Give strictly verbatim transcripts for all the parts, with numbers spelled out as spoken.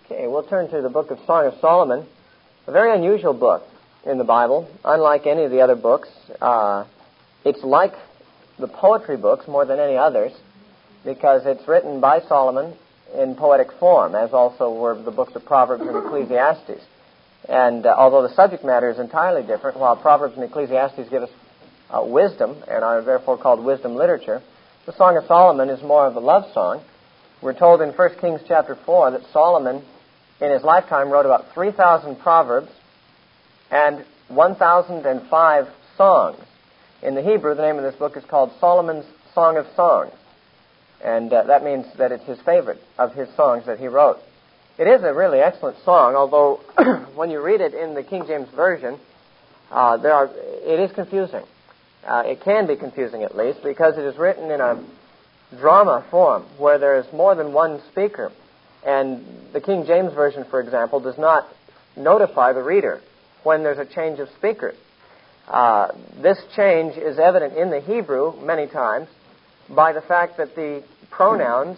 Okay, we'll turn to the book of Song of Solomon, a very unusual book in the Bible. Unlike any of the other books, uh, it's like the poetry books more than any others because it's written by Solomon in poetic form, as also were the books of Proverbs and Ecclesiastes. And uh, although the subject matter is entirely different, while Proverbs and Ecclesiastes give us uh, wisdom and are therefore called wisdom literature, the Song of Solomon is more of a love song. We're told in First Kings chapter four that Solomon, in his lifetime, wrote about three thousand proverbs and one thousand five songs. In the Hebrew, the name of this book is called Solomon's Song of Songs. And uh, that means that it's his favorite of his songs that he wrote. It is a really excellent song, although when you read it in the King James Version, uh, there are, it is confusing. Uh, it can be confusing, at least, because it is written in a drama form where there is more than one speaker. And the King James Version, for example, does not notify the reader when there's a change of speakers. Uh, this change is evident in the Hebrew many times by the fact that the pronouns,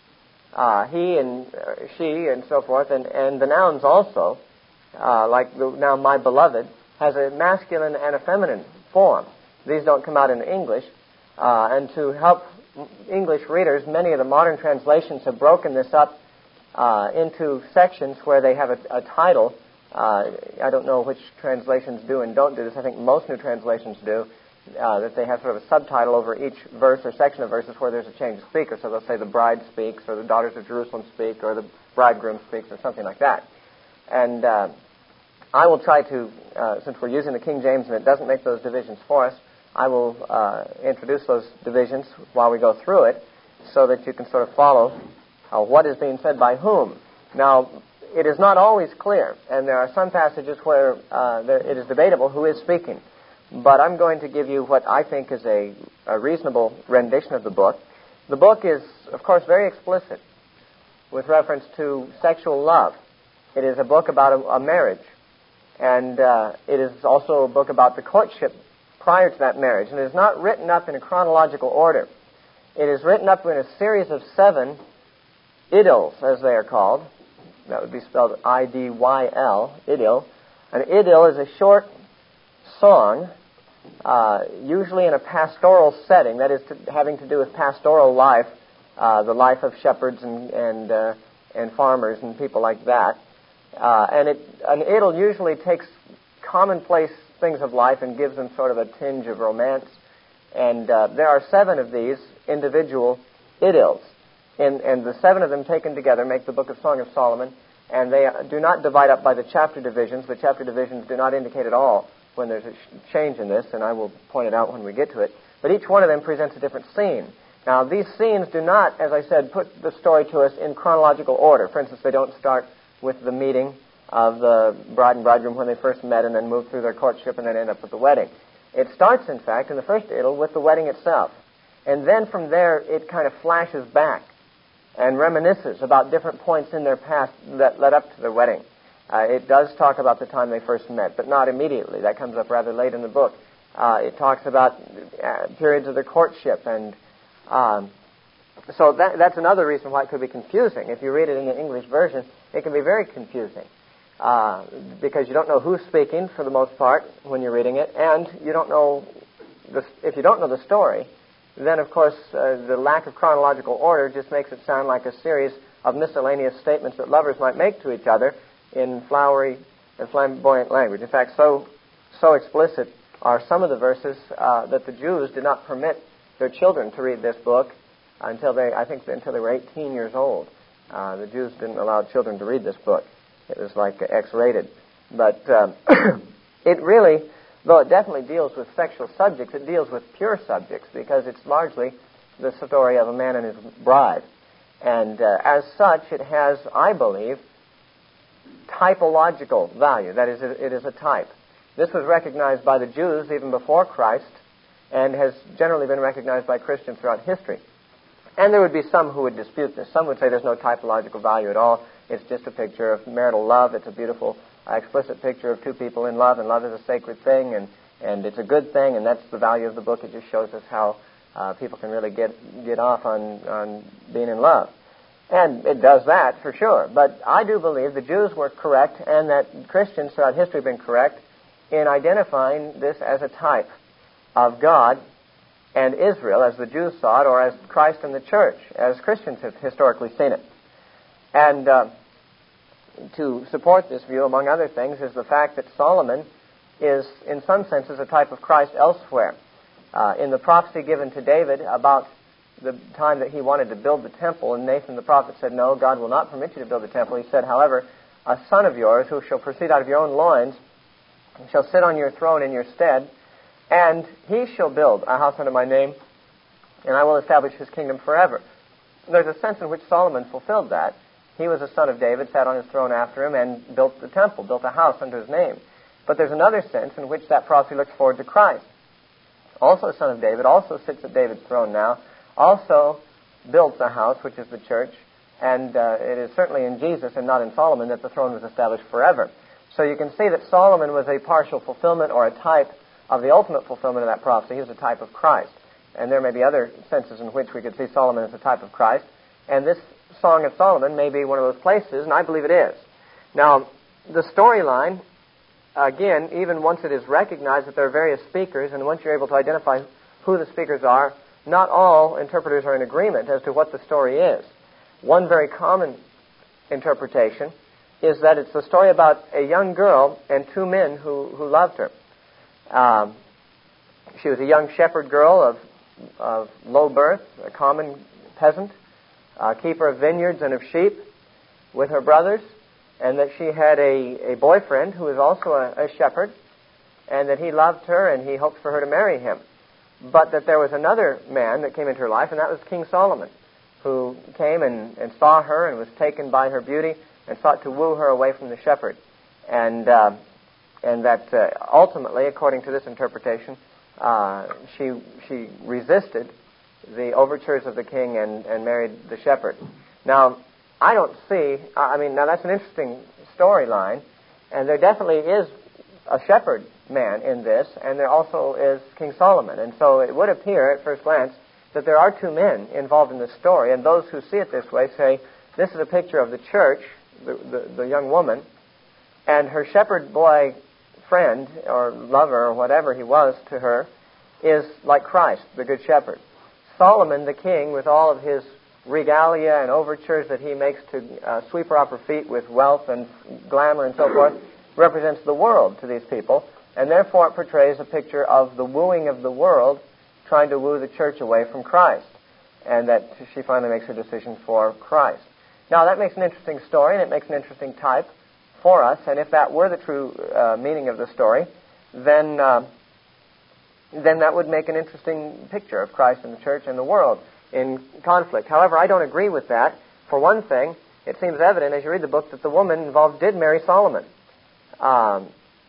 uh, he and uh, she and so forth, and, and the nouns also, uh, like the noun my beloved, has a masculine and a feminine form. These don't come out in English. Uh, and to help English readers, many of the modern translations have broken this up uh, into sections where they have a, a title. Uh, I don't know which translations do and don't do this. I think most new translations do, uh, that they have sort of a subtitle over each verse or section of verses where there's a change of speaker. So they'll say the bride speaks, or the daughters of Jerusalem speak, or the bridegroom speaks, or something like that. And uh, I will try to, uh, since we're using the King James and it doesn't make those divisions for us, I will uh, introduce those divisions while we go through it so that you can sort of follow uh, what is being said by whom. Now, it is not always clear, and there are some passages where uh, there, it is debatable who is speaking. But I'm going to give you what I think is a, a reasonable rendition of the book. The book is, of course, very explicit with reference to sexual love. It is a book about a, a marriage, and uh, it is also a book about the courtship prior to that marriage. And it is not written up in a chronological order. It is written up in a series of seven idylls, as they are called. That would be spelled I D Y L, idyll. An idyll is a short song, uh, usually in a pastoral setting, that is to, having to do with pastoral life, uh, the life of shepherds and and, uh, and farmers and people like that. Uh, and it, an idyll usually takes commonplace things of life and gives them sort of a tinge of romance. And uh, there are seven of these individual idylls. And, and the seven of them taken together make the book of Song of Solomon, and they do not divide up by the chapter divisions. The chapter divisions do not indicate at all when there's a sh- change in this, and I will point it out when we get to it. But each one of them presents a different scene. Now, these scenes do not, as I said, put the story to us in chronological order. For instance, they don't start with the meeting of the bride and bridegroom when they first met and then move through their courtship and then end up with the wedding. It starts, in fact, in the first idyll with the wedding itself. And then from there, it kind of flashes back and reminisces about different points in their past that led up to their wedding. Uh, it does talk about the time they first met, but not immediately. That comes up rather late in the book. Uh, it talks about uh, periods of their courtship, and um, so that, that's another reason why it could be confusing. If you read it in the English version, it can be very confusing uh, because you don't know who's speaking for the most part when you're reading it, and you don't know the, if you don't know the story, then, of course, uh, the lack of chronological order just makes it sound like a series of miscellaneous statements that lovers might make to each other in flowery and flamboyant language. In fact, so so explicit are some of the verses uh, that the Jews did not permit their children to read this book until they, I think, until they were eighteen years old. Uh, the Jews didn't allow children to read this book. It was like X-rated. But um, it really, though it definitely deals with sexual subjects, it deals with pure subjects because it's largely the story of a man and his bride. And uh, as such, it has, I believe, typological value. That is, it is a type. This was recognized by the Jews even before Christ and has generally been recognized by Christians throughout history. And there would be some who would dispute this. Some would say there's no typological value at all. It's just a picture of marital love. It's a beautiful, uh, explicit picture of two people in love, and love is a sacred thing, and, and it's a good thing, and that's the value of the book. It just shows us how uh, people can really get get off on, on being in love. And it does that for sure. But I do believe the Jews were correct and that Christians throughout history have been correct in identifying this as a type of God and Israel as the Jews saw it, or as Christ and the church as Christians have historically seen it. And uh, to support this view, among other things, is the fact that Solomon is, in some senses, a type of Christ elsewhere. Uh, in the prophecy given to David about the time that he wanted to build the temple, and Nathan the prophet said, no, God will not permit you to build the temple. He said, however, a son of yours who shall proceed out of your own loins shall sit on your throne in your stead, and he shall build a house unto my name, and I will establish his kingdom forever. There's a sense in which Solomon fulfilled that. He was a son of David, sat on his throne after him, and built the temple, built a house unto his name. But there's another sense in which that prophecy looks forward to Christ. Also a son of David, also sits at David's throne now, also built the house, which is the church, and uh, it is certainly in Jesus and not in Solomon that the throne was established forever. So you can see that Solomon was a partial fulfillment or a type of the ultimate fulfillment of that prophecy. He was a type of Christ. And there may be other senses in which we could see Solomon as a type of Christ. And this Song of Solomon may be one of those places, and I believe it is. Now, the storyline, again, even once it is recognized that there are various speakers, and once you're able to identify who the speakers are, not all interpreters are in agreement as to what the story is. One very common interpretation is that it's a story about a young girl and two men who, who loved her. Um, she was a young shepherd girl of, of low birth, a common peasant, a keeper of vineyards and of sheep with her brothers, and that she had a, a boyfriend who was also a, a shepherd, and that he loved her and he hoped for her to marry him. But that there was another man that came into her life, and that was King Solomon, who came and, and saw her and was taken by her beauty and sought to woo her away from the shepherd. And uh, and that uh, ultimately, according to this interpretation, uh, she she resisted the overtures of the king and, and married the shepherd. Now, I don't see, I mean, now that's an interesting storyline, and there definitely is a shepherd man in this, and there also is King Solomon. And so it would appear at first glance that there are two men involved in this story, and those who see it this way say, this is a picture of the church, the, the, the young woman, and her shepherd boy friend, or lover, or whatever he was to her, is like Christ, the good shepherd. Solomon, the king, with all of his regalia and overtures that he makes to uh, sweep her off her feet with wealth and glamour and so forth, represents the world to these people, and therefore it portrays a picture of the wooing of the world trying to woo the church away from Christ, and that she finally makes her decision for Christ. Now, that makes an interesting story, and it makes an interesting type for us, and if that were the true uh, meaning of the story, then uh, then that would make an interesting picture of Christ and the church and the world in conflict. However, I don't agree with that. For one thing, it seems evident as you read the book that the woman involved did marry Solomon. Um,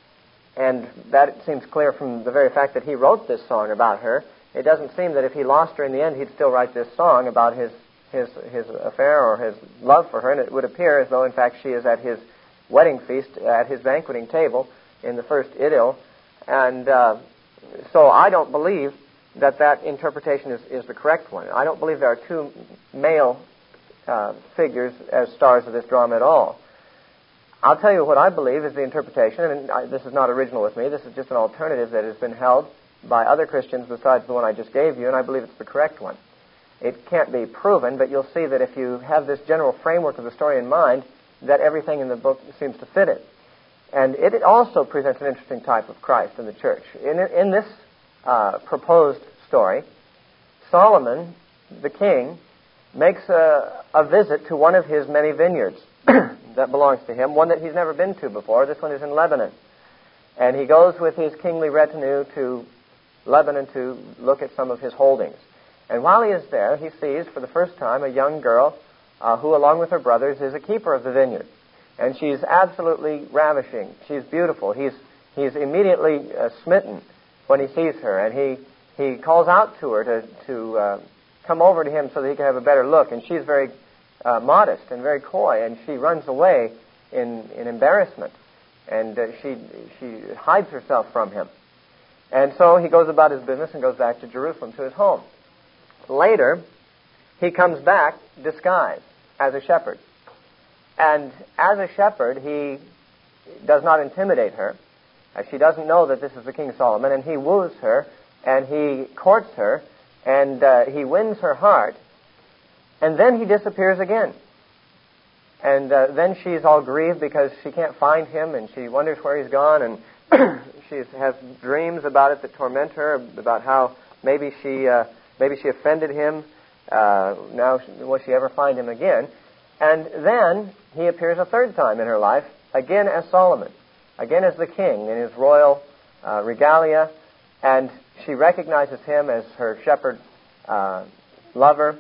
and that seems clear from the very fact that he wrote this song about her. It doesn't seem that if he lost her in the end, he'd still write this song about his, his, his affair or his love for her. And it would appear as though, in fact, she is at his wedding feast, at his banqueting table in the first idyll. And uh, so I don't believe that that interpretation is, is the correct one. I don't believe there are two male uh, figures as stars of this drama at all. I'll tell you what I believe is the interpretation, and I, this is not original with me. This is just an alternative that has been held by other Christians besides the one I just gave you, and I believe it's the correct one. It can't be proven, but you'll see that if you have this general framework of the story in mind, that everything in the book seems to fit it. And it also presents an interesting type of Christ in the church. In, in this uh, proposed story, Solomon, the king, makes a, a visit to one of his many vineyards that belongs to him, one that he's never been to before. This one is in Lebanon. And he goes with his kingly retinue to Lebanon to look at some of his holdings. And while he is there, he sees for the first time a young girl uh, who, along with her brothers, is a keeper of the vineyard. And she's absolutely ravishing. She's beautiful. He's he's immediately uh, smitten when he sees her, and he he calls out to her to to uh, come over to him so that he can have a better look. And she's very uh, modest and very coy, and she runs away in in embarrassment, and uh, she she hides herself from him. And so he goes about his business and goes back to Jerusalem to his home. Later, he comes back disguised as a shepherd. And as a shepherd, he does not intimidate her. Uh, she doesn't know that this is the King Solomon, and he woos her, and he courts her, and uh, he wins her heart, and then he disappears again. And uh, then she's all grieved because she can't find him, and she wonders where he's gone, and she has dreams about it that torment her, about how maybe she uh, maybe she offended him. Uh, now, will she ever find him again? And then he appears a third time in her life, again as Solomon, again as the king in his royal uh, regalia, and she recognizes him as her shepherd uh, lover,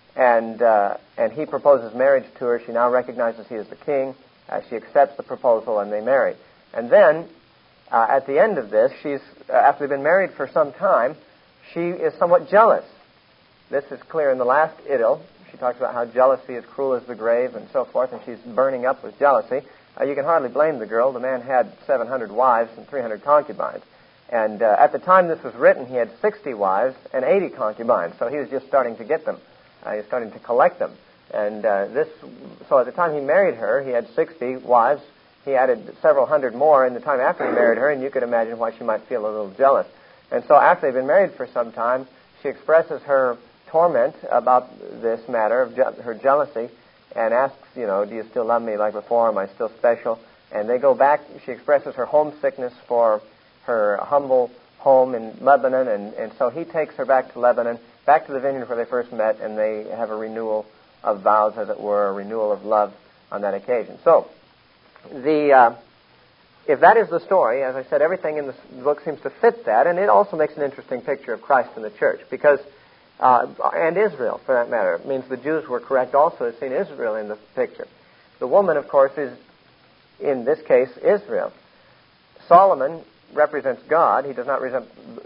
and uh, and he proposes marriage to her. She now recognizes he is the king. Uh, she accepts the proposal, and they marry. And then, uh, at the end of this, she's uh, after they've been married for some time, she is somewhat jealous. This is clear in the last idyll. She talks about how jealousy is cruel as the grave and so forth, and she's burning up with jealousy. Uh, you can hardly blame the girl. The man had seven hundred wives and three hundred concubines. And uh, at the time this was written, he had sixty wives and eighty concubines, so he was just starting to get them. Uh, he was starting to collect them. And uh, this, so at the time he married her, he had sixty wives. He added several hundred more in the time after he married her, and you could imagine why she might feel a little jealous. And so after they've been married for some time, she expresses her torment about this matter of je- her jealousy, and asks, you know, do you still love me like before? Am I still special? And they go back. She expresses her homesickness for her humble home in Lebanon, and, and so he takes her back to Lebanon, back to the vineyard where they first met, and they have a renewal of vows, as it were, a renewal of love on that occasion. So, the uh, if that is the story, as I said, everything in the book seems to fit that, and it also makes an interesting picture of Christ and the church, because Uh, and Israel, for that matter. It means the Jews were correct also as seeing Israel in the picture. The woman, of course, is, in this case, Israel. Solomon represents God. He does not represent,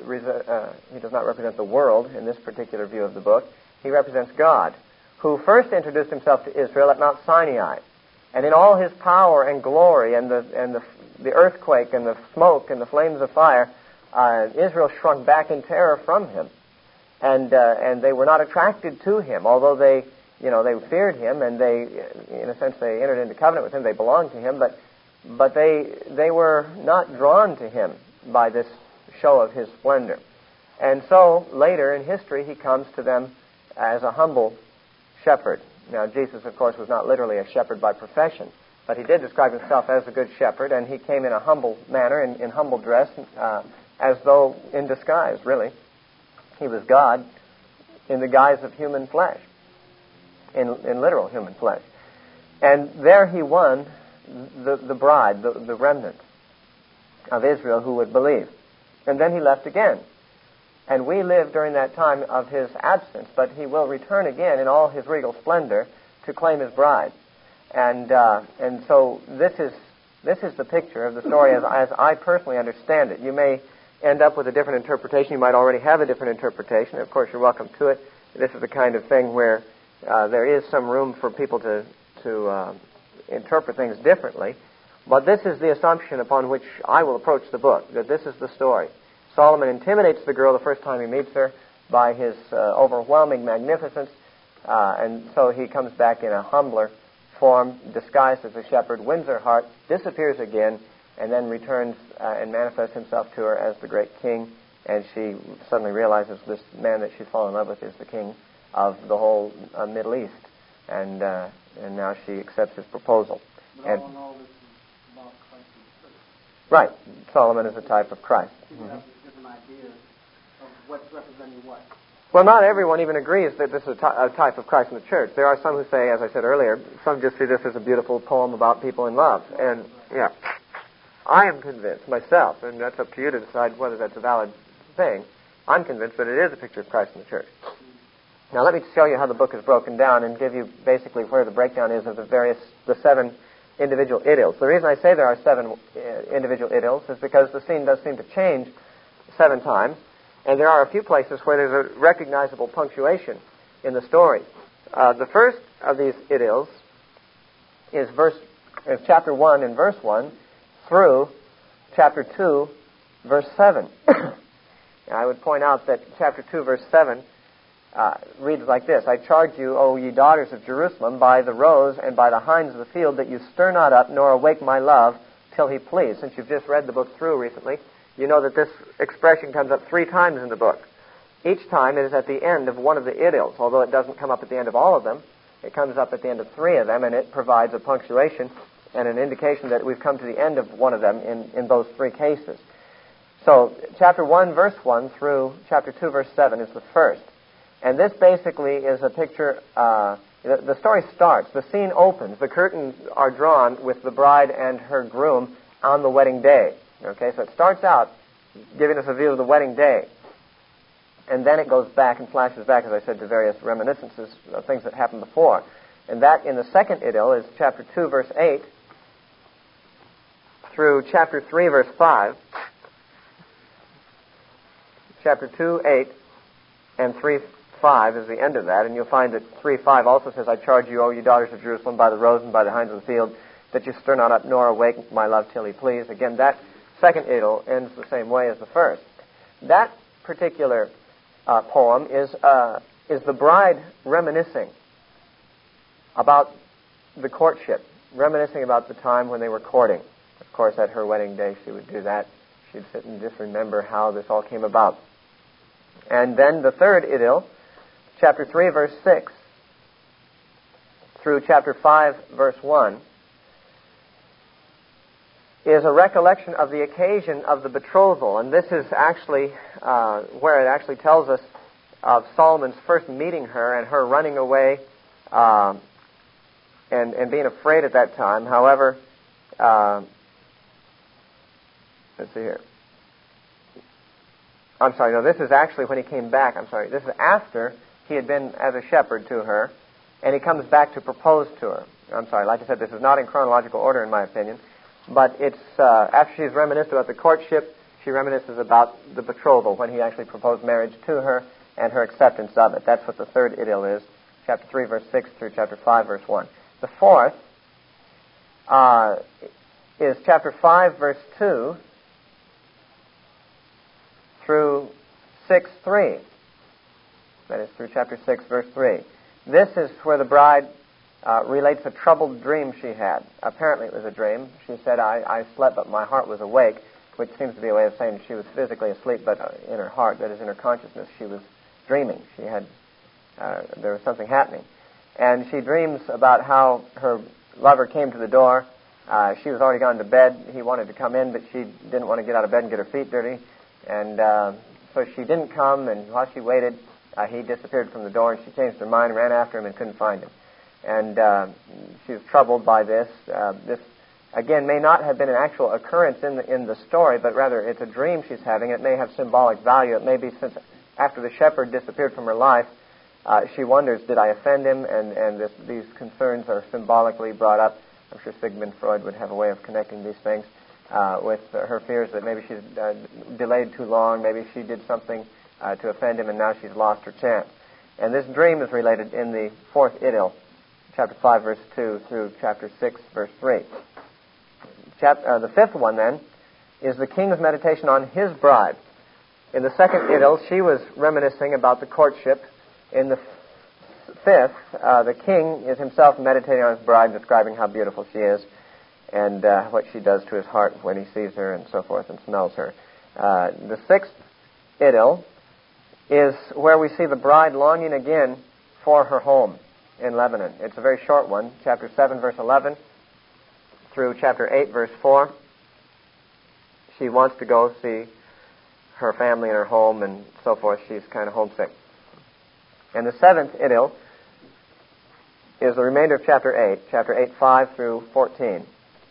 uh, he does not represent the world in this particular view of the book. He represents God, who first introduced himself to Israel at Mount Sinai. And in all his power and glory and the, and the, the earthquake and the smoke and the flames of fire, uh, Israel shrunk back in terror from him. And uh, and they were not attracted to him, although they, you know, they feared him, and they, in a sense, they entered into covenant with him. They belonged to him, but but they they were not drawn to him by this show of his splendor. And so later in history, he comes to them as a humble shepherd. Now, Jesus, of course, was not literally a shepherd by profession, but he did describe himself as a good shepherd, and he came in a humble manner, in, in humble dress, uh, as though in disguise, really. He was God in the guise of human flesh, in, in literal human flesh. And there he won the, the bride, the, the remnant of Israel who would believe. And then he left again. And we live during that time of his absence, but he will return again in all his regal splendor to claim his bride. And uh, and so this is this is the picture of the story as, as I personally understand it. You may end up with a different interpretation. You might already have a different interpretation. Of course, you're welcome to it. This is the kind of thing where uh, there is some room for people to to uh, interpret things differently. But this is the assumption upon which I will approach the book, that this is the story. Solomon intimidates the girl the first time he meets her by his uh, overwhelming magnificence, uh, and so he comes back in a humbler form, disguised as a shepherd, wins her heart, disappears again, and then returns uh, and manifests himself to her as the great king, and she suddenly realizes this man that she's fallen in love with is the king of the whole uh, Middle East, and uh, and now she accepts his proposal. But and, all in all, this is about Christ and the church. Right. Solomon is a type of Christ. People mm-hmm. have different ideas of what's representing what. Well, not everyone even agrees that this is a, ty- a type of Christ in the church. There are some who say, as I said earlier, some just see this as a beautiful poem about people in love, and yeah. I am convinced myself, and that's up to you to decide whether that's a valid thing. I'm convinced that it is a picture of Christ in the church. Now, let me show you how the book is broken down and give you basically where the breakdown is of the various, the seven individual idylls. The reason I say there are seven uh, individual idylls is because the scene does seem to change seven times, and there are a few places where there's a recognizable punctuation in the story. Uh, the first of these idylls is verse, is chapter one and verse one, through chapter two, verse seven. I would point out that chapter two, verse seven uh, reads like this: I charge you, O ye daughters of Jerusalem, by the roes and by the hinds of the field, that you stir not up, nor awake my love, till he please. Since you've just read the book through recently, you know that this expression comes up three times in the book. Each time it is at the end of one of the idyls, although it doesn't come up at the end of all of them. It comes up at the end of three of them, and it provides a punctuation and an indication that we've come to the end of one of them in, in those three cases. So, chapter one, verse one through chapter two, verse seven is the first. And this basically is a picture, uh, the, the story starts, the scene opens, the curtains are drawn with the bride and her groom on the wedding day. Okay, so it starts out giving us a view of the wedding day. And then it goes back and flashes back, as I said, to various reminiscences of things that happened before. And that, in the second idyll, is chapter two, verse eight, through chapter three, verse five. Chapter two, eight, and three, five is the end of that. And you'll find that three, five also says, I charge you, O ye daughters of Jerusalem, by the roes and by the hinds of the field, that you stir not up, nor awake my love till he please. Again, that second idyll ends the same way as the first. That particular uh, poem is uh, is the bride reminiscing about the courtship, reminiscing about the time when they were courting. Of course, at her wedding day, she would do that. She'd sit and just remember how this all came about. And then the third idyll, chapter three, verse six, through chapter five, verse one, is a recollection of the occasion of the betrothal. And this is actually uh, where it actually tells us of Solomon's first meeting her and her running away uh, and, and being afraid at that time. However, uh, let's see here. I'm sorry, no, this is actually when he came back. I'm sorry, this is after he had been as a shepherd to her, and he comes back to propose to her. I'm sorry, like I said, this is not in chronological order in my opinion, but it's uh, after she's reminisced about the courtship, she reminisces about the betrothal, when he actually proposed marriage to her and her acceptance of it. That's what the third idyll is, chapter three, verse six through chapter five, verse one. The fourth uh, is chapter five, verse two, through six, three. That is through chapter six, verse three. This is where the bride uh, relates a troubled dream she had. Apparently it was a dream. She said, I, I slept, but my heart was awake, which seems to be a way of saying she was physically asleep, but uh, in her heart, that is, in her consciousness, she was dreaming. She had, uh, there was something happening. And she dreams about how her lover came to the door. Uh, she was already gone to bed. He wanted to come in, but she didn't want to get out of bed and get her feet dirty. And uh, so she didn't come, and while she waited, uh, he disappeared from the door, and she changed her mind, ran after him, and couldn't find him. And uh, she was troubled by this. Uh, this, again, may not have been an actual occurrence in the, in the story, but rather it's a dream she's having. It may have symbolic value. It may be since after the shepherd disappeared from her life, uh, she wonders, did I offend him? And, and this, these concerns are symbolically brought up. I'm sure Sigmund Freud would have a way of connecting these things. Uh, with uh, her fears that maybe she's uh, delayed too long, maybe she did something uh, to offend him, and now she's lost her chance. And this dream is related in the fourth idyll, chapter five, verse two, through chapter six, verse three. Chap- uh, the fifth one, then, is the king's meditation on his bride. In the second idyll, she was reminiscing about the courtship. In the f- fifth, uh, the king is himself meditating on his bride, describing how beautiful she is, and uh, what she does to his heart when he sees her and so forth and smells her. Uh, the sixth idyll is where we see the bride longing again for her home in Lebanon. It's a very short one, chapter seven, verse eleven, through chapter eight, verse four. She wants to go see her family and her home and so forth. She's kind of homesick. And the seventh idyll is the remainder of chapter eight, chapter eight, five through fourteen.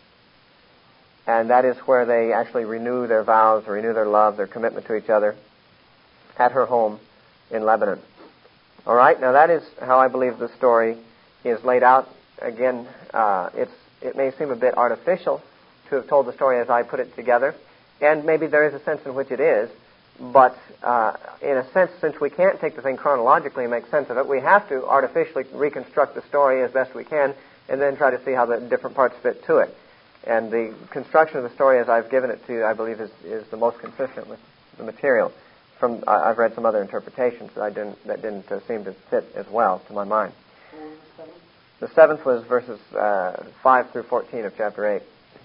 And that is where they actually renew their vows, renew their love, their commitment to each other at her home in Lebanon. All right, now that is how I believe the story is laid out. Again, uh, it's it may seem a bit artificial to have told the story as I put it together, and maybe there is a sense in which it is, but uh, in a sense, since we can't take the thing chronologically and make sense of it, we have to artificially reconstruct the story as best we can, and then try to see how the different parts fit to it. And the construction of the story as I've given it to you, I believe, is, is the most consistent with the material. from I, I've read some other interpretations that I didn't that didn't uh, seem to fit as well to my mind. The seventh was verses uh, five through fourteen of chapter eight.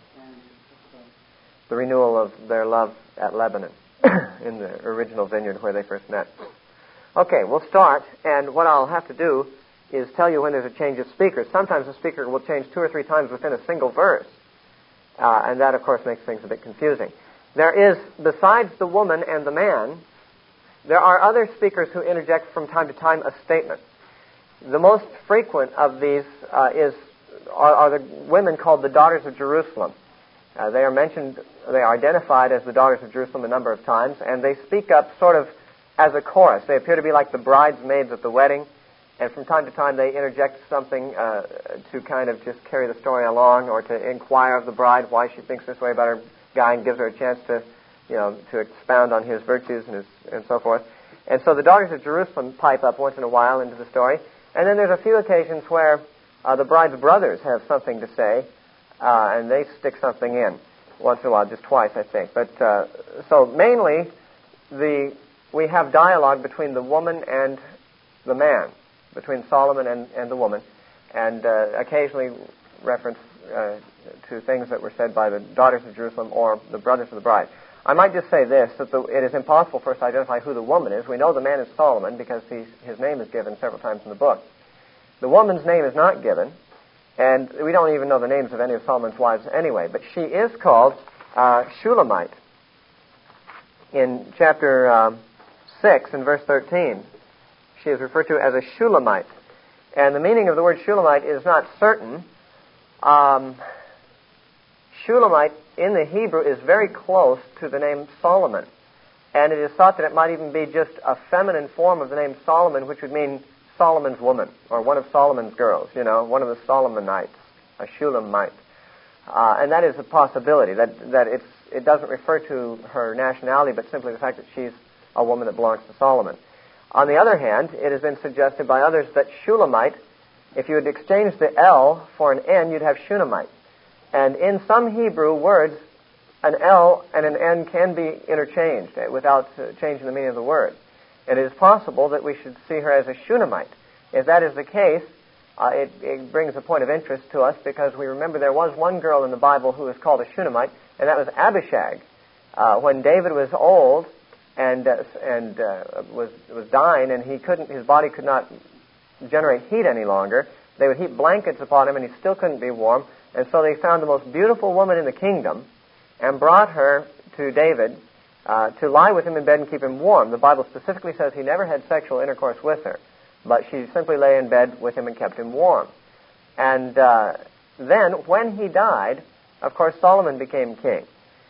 The renewal of their love at Lebanon in the original vineyard where they first met. Okay, we'll start, and what I'll have to do is tell you when there's a change of speakers. Sometimes the speaker will change two or three times within a single verse, uh, and that, of course, makes things a bit confusing. There is, besides the woman and the man, there are other speakers who interject from time to time a statement. The most frequent of these uh, is are, are the women called the daughters of Jerusalem. Uh, they are mentioned, they are identified as the daughters of Jerusalem a number of times, and they speak up sort of as a chorus. They appear to be like the bridesmaids at the wedding, and from time to time they interject something uh, to kind of just carry the story along, or to inquire of the bride why she thinks this way about her guy, and gives her a chance to, you know, to expound on his virtues and his and so forth. And so the daughters of Jerusalem pipe up once in a while into the story, and then there's a few occasions where uh, the bride's brothers have something to say, uh, and they stick something in once in a while, just twice, I think. But uh, so mainly the we have dialogue between the woman and the man, between Solomon and, and the woman, and uh, occasionally reference uh, to things that were said by the daughters of Jerusalem or the brothers of the bride. I might just say this, that the, it is impossible for us to identify who the woman is. We know the man is Solomon because he's, his name is given several times in the book. The woman's name is not given, and we don't even know the names of any of Solomon's wives anyway, but she is called uh, Shulamite. In chapter um, six and verse thirteen, she is referred to as a Shulamite. And the meaning of the word Shulamite is not certain. Um, Shulamite in the Hebrew is very close to the name Solomon. And it is thought that it might even be just a feminine form of the name Solomon, which would mean Solomon's woman, or one of Solomon's girls, you know, one of the Solomonites, a Shulamite. Uh, and that is a possibility, that, that it's, it doesn't refer to her nationality, but simply the fact that she's a woman that belongs to Solomon. On the other hand, it has been suggested by others that Shulamite, if you would exchange the L for an N, you'd have Shunammite. And in some Hebrew words, an L and an N can be interchanged without uh, changing the meaning of the word. It is possible that we should see her as a Shunammite. If that is the case, uh, it, it brings a point of interest to us, because we remember there was one girl in the Bible who was called a Shunammite, and that was Abishag. Uh, when David was old and uh, and uh, was was dying, and he couldn't, his body could not generate heat any longer, they would heap blankets upon him, and he still couldn't be warm. And so they found the most beautiful woman in the kingdom and brought her to David uh, to lie with him in bed and keep him warm. The Bible specifically says he never had sexual intercourse with her, but she simply lay in bed with him and kept him warm. And uh, then, when he died, of course, Solomon became king.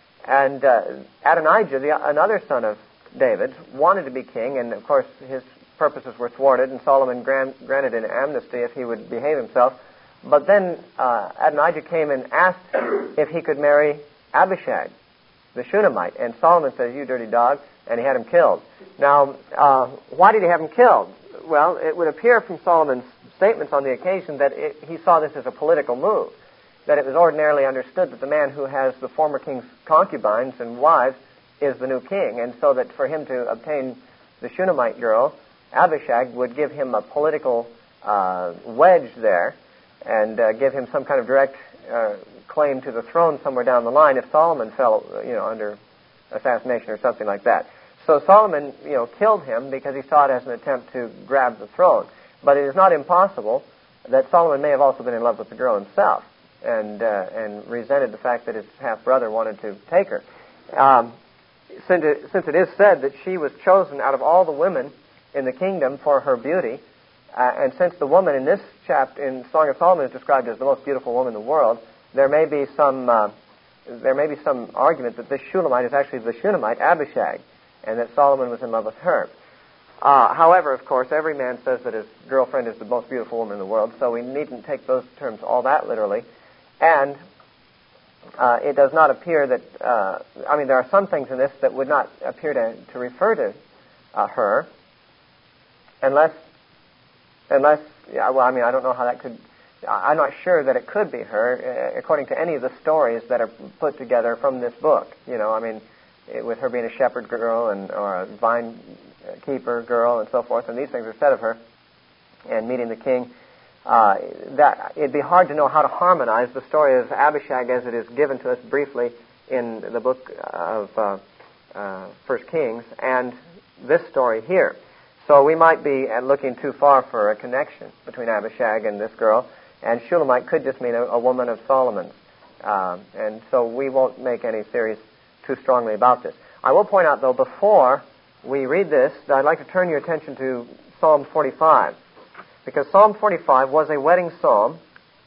And uh, Adonijah, the, another son of David, wanted to be king, and of course his purposes were thwarted, and Solomon grant, granted an amnesty if he would behave himself. But then uh, Adonijah came and asked if he could marry Abishag, the Shunammite, and Solomon says, "You dirty dog," and he had him killed. Now, uh, why did he have him killed? Well, it would appear from Solomon's statements on the occasion that it, he saw this as a political move, that it was ordinarily understood that the man who has the former king's concubines and wives is the new king, and so that for him to obtain the Shunammite girl, Abishag, would give him a political uh, wedge there, and uh, give him some kind of direct uh, claim to the throne somewhere down the line if Solomon fell, you know, under assassination or something like that. So Solomon, you know, killed him because he saw it as an attempt to grab the throne. But it is not impossible that Solomon may have also been in love with the girl himself, and uh, and resented the fact that his half-brother wanted to take her. Um, since, it, since it is said that she was chosen out of all the women in the kingdom for her beauty, uh, and since the woman in this chapter in Song of Solomon is described as the most beautiful woman in the world, there may be some uh, there may be some argument that this Shulamite is actually the Shunammite Abishag, and that Solomon was in love with her. Uh, however, of course, every man says that his girlfriend is the most beautiful woman in the world, so we needn't take those terms all that literally. And uh, it does not appear that, uh, I mean, there are some things in this that would not appear to, to refer to uh, her, unless, unless, yeah, well, I mean, I don't know how that could, I'm not sure that it could be her, uh, according to any of the stories that are put together from this book. You know, I mean, with her being a shepherd girl and or a vine keeper girl and so forth, and these things are said of her, and meeting the king, uh, that it'd be hard to know how to harmonize the story of Abishag as it is given to us briefly in the book of uh, uh, First Kings and this story here. So we might be looking too far for a connection between Abishag and this girl, and Shulamite could just mean a, a woman of Solomon's. Uh, and so we won't make any theories too strongly about this. I will point out, though, before we read this, that I'd like to turn your attention to Psalm forty-five, because Psalm forty-five was a wedding psalm,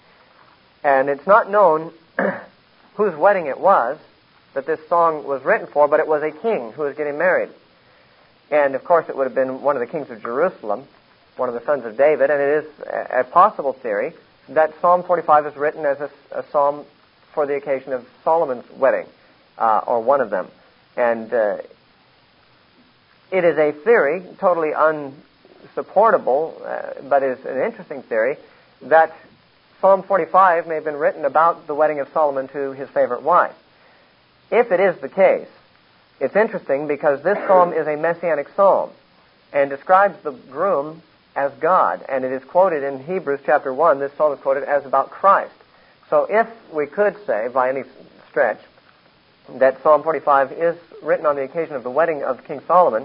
and it's not known whose wedding it was that this song was written for, but it was a king who was getting married. And, of course, it would have been one of the kings of Jerusalem, one of the sons of David, and it is a possible theory that Psalm forty-five is written as a, a psalm for the occasion of Solomon's wedding, uh, or one of them. And uh, it is a theory, totally unsupportable, uh, but is an interesting theory, that Psalm forty-five may have been written about the wedding of Solomon to his favorite wife. If it is the case, it's interesting because this psalm is a messianic psalm and describes the groom as God, and it is quoted in Hebrews chapter one. This psalm is quoted as about Christ. So if we could say, by any stretch, that Psalm forty-five is written on the occasion of the wedding of King Solomon,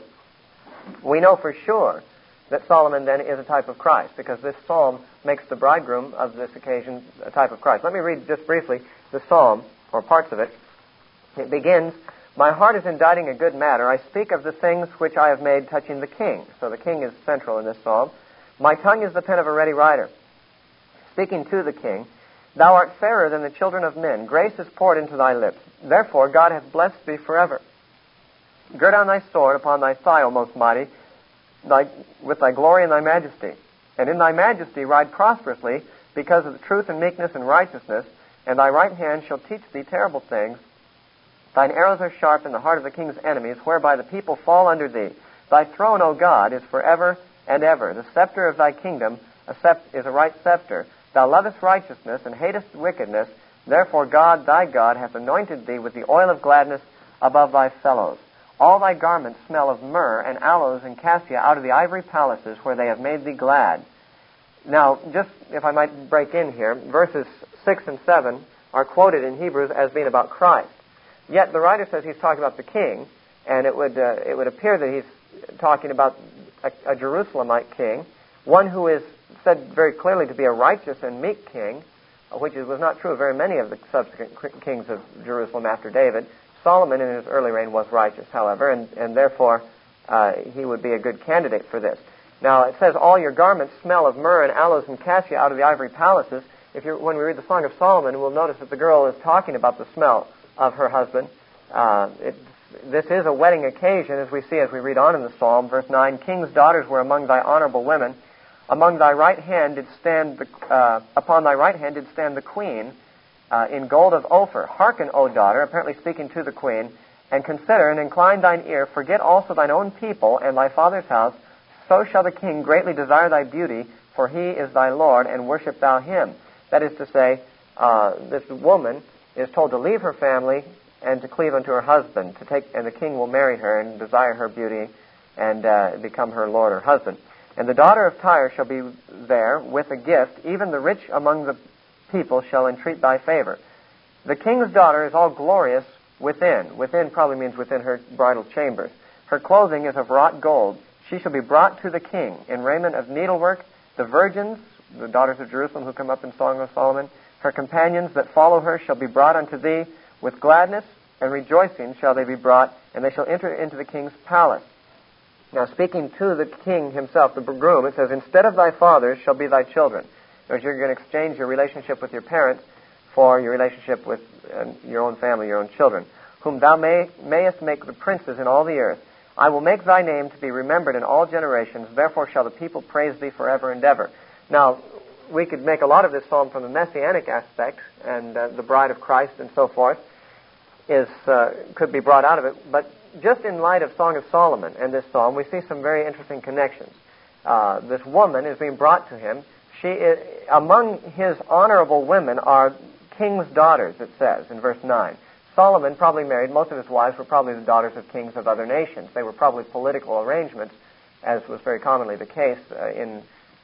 we know for sure that Solomon then is a type of Christ, because this psalm makes the bridegroom of this occasion a type of Christ. Let me read just briefly the psalm, or parts of it. It begins, "My heart is inditing a good matter. I speak of the things which I have made touching the king." So the king is central in this psalm. "My tongue is the pen of a ready writer, speaking to the king. Thou art fairer than the children of men. Grace is poured into thy lips. Therefore God hath blessed thee forever. Gird on thy sword upon thy thigh, O most mighty, thy, with thy glory and thy majesty. And in thy majesty ride prosperously, because of the truth and meekness and righteousness, and thy right hand shall teach thee terrible things. Thine arrows are sharp in the heart of the king's enemies, whereby the people fall under thee. Thy throne, O God, is forever and ever. The scepter of thy kingdom a sept- is a right scepter. Thou lovest righteousness and hatest wickedness. Therefore God, thy God, hath anointed thee with the oil of gladness above thy fellows. All thy garments smell of myrrh and aloes and cassia out of the ivory palaces where they have made thee glad." Now, just if I might break in here, verses six and seven are quoted in Hebrews as being about Christ. Yet the writer says he's talking about the king, and it would uh, it would appear that he's talking about a, a Jerusalemite king, one who is said very clearly to be a righteous and meek king, which was not true of very many of the subsequent kings of Jerusalem after David. Solomon in his early reign was righteous, however, and, and therefore uh, he would be a good candidate for this. Now, it says, "All your garments smell of myrrh and aloes and cassia out of the ivory palaces." If you're, when we read the Song of Solomon, we'll notice that the girl is talking about the smell of her husband. Uh, it, this is a wedding occasion, as we see as we read on in the psalm. Verse nine, "King's daughters were among thy honorable women. Among thy right hand did stand the, uh, upon thy right hand did stand the queen uh, in gold of Ophir. Hearken, O daughter," apparently speaking to the queen, "and consider and incline thine ear. Forget also thine own people and thy father's house. So shall the king greatly desire thy beauty, for he is thy Lord, and worship thou him." That is to say, uh, this woman is told to leave her family and to cleave unto her husband, to take, and the king will marry her and desire her beauty and uh, become her lord or husband. "And the daughter of Tyre shall be there with a gift. Even the rich among the people shall entreat thy favor." The king's daughter is all glorious within. Within probably means within her bridal chambers. "Her clothing is of wrought gold. She shall be brought to the king in raiment of needlework. The virgins, the daughters of Jerusalem who come up in Song of Solomon, her companions that follow her shall be brought unto thee. With gladness and rejoicing shall they be brought, and they shall enter into the king's palace." Now, speaking to the king himself, the groom, it says, "Instead of thy fathers shall be thy children." Because you're going to exchange your relationship with your parents for your relationship with uh, your own family, your own children. "Whom thou may, mayest make the princes in all the earth. I will make thy name to be remembered in all generations. Therefore shall the people praise thee forever and ever." Now, we could make a lot of this psalm from the messianic aspect, and uh, the bride of Christ and so forth is uh, could be brought out of it. But just in light of Song of Solomon and this psalm, we see some very interesting connections. Uh, this woman is being brought to him. She is, among his honorable women are king's daughters, it says in verse nine. Solomon probably married, most of his wives were probably the daughters of kings of other nations. They were probably political arrangements, as was very commonly the case uh, in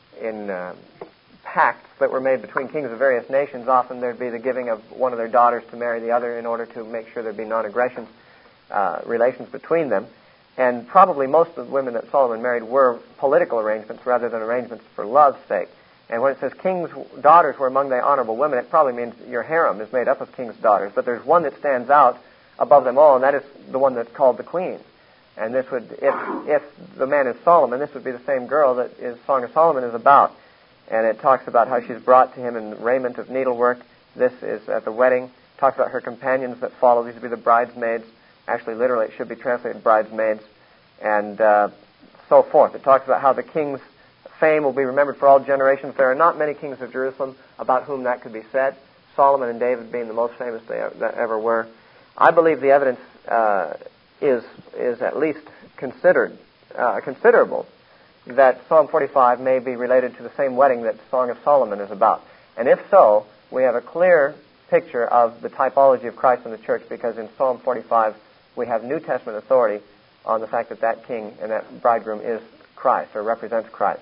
in uh, pacts that were made between kings of various nations. Often there'd be the giving of one of their daughters to marry the other in order to make sure there'd be non-aggression uh, relations between them. And probably most of the women that Solomon married were political arrangements rather than arrangements for love's sake. And when it says king's daughters were among the honorable women, it probably means your harem is made up of king's daughters. But there's one that stands out above them all, and that is the one that's called the queen. And this would, if if the man is Solomon, this would be the same girl that is Song of Solomon is about. And it talks about how she's brought to him in raiment of needlework. This is at the wedding. It talks about her companions that follow. These would be the bridesmaids. Actually, literally, it should be translated bridesmaids. And uh, so forth. It talks about how the king's fame will be remembered for all generations. There are not many kings of Jerusalem about whom that could be said, Solomon and David being the most famous they that ever were. I believe the evidence uh, is is at least considered uh, considerable that Psalm forty-five may be related to the same wedding that Song of Solomon is about. And if so, we have a clear picture of the typology of Christ in the church, because in Psalm forty-five we have New Testament authority on the fact that that king and that bridegroom is Christ, or represents Christ.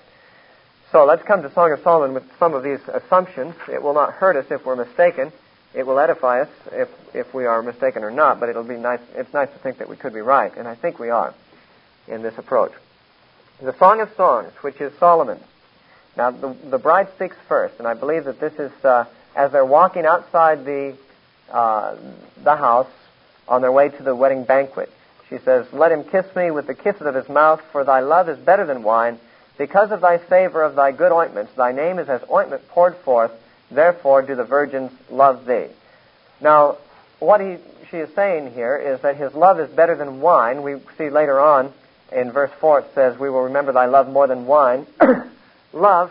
So let's come to Song of Solomon with some of these assumptions. It will not hurt us if we're mistaken. It will edify us if if we are mistaken or not, but it'll be nice. It's nice to think that we could be right, and I think we are in this approach. The Song of Songs, which is Solomon's. Now, the, the bride speaks first, and I believe that this is uh, as they're walking outside the uh, the house on their way to the wedding banquet. She says, "Let him kiss me with the kisses of his mouth, for thy love is better than wine. Because of thy savor of thy good ointments, thy name is as ointment poured forth. Therefore do the virgins love thee." Now, what he, she is saying here is that his love is better than wine. We see later on in verse four it says, "We will remember thy love more than wine." Love,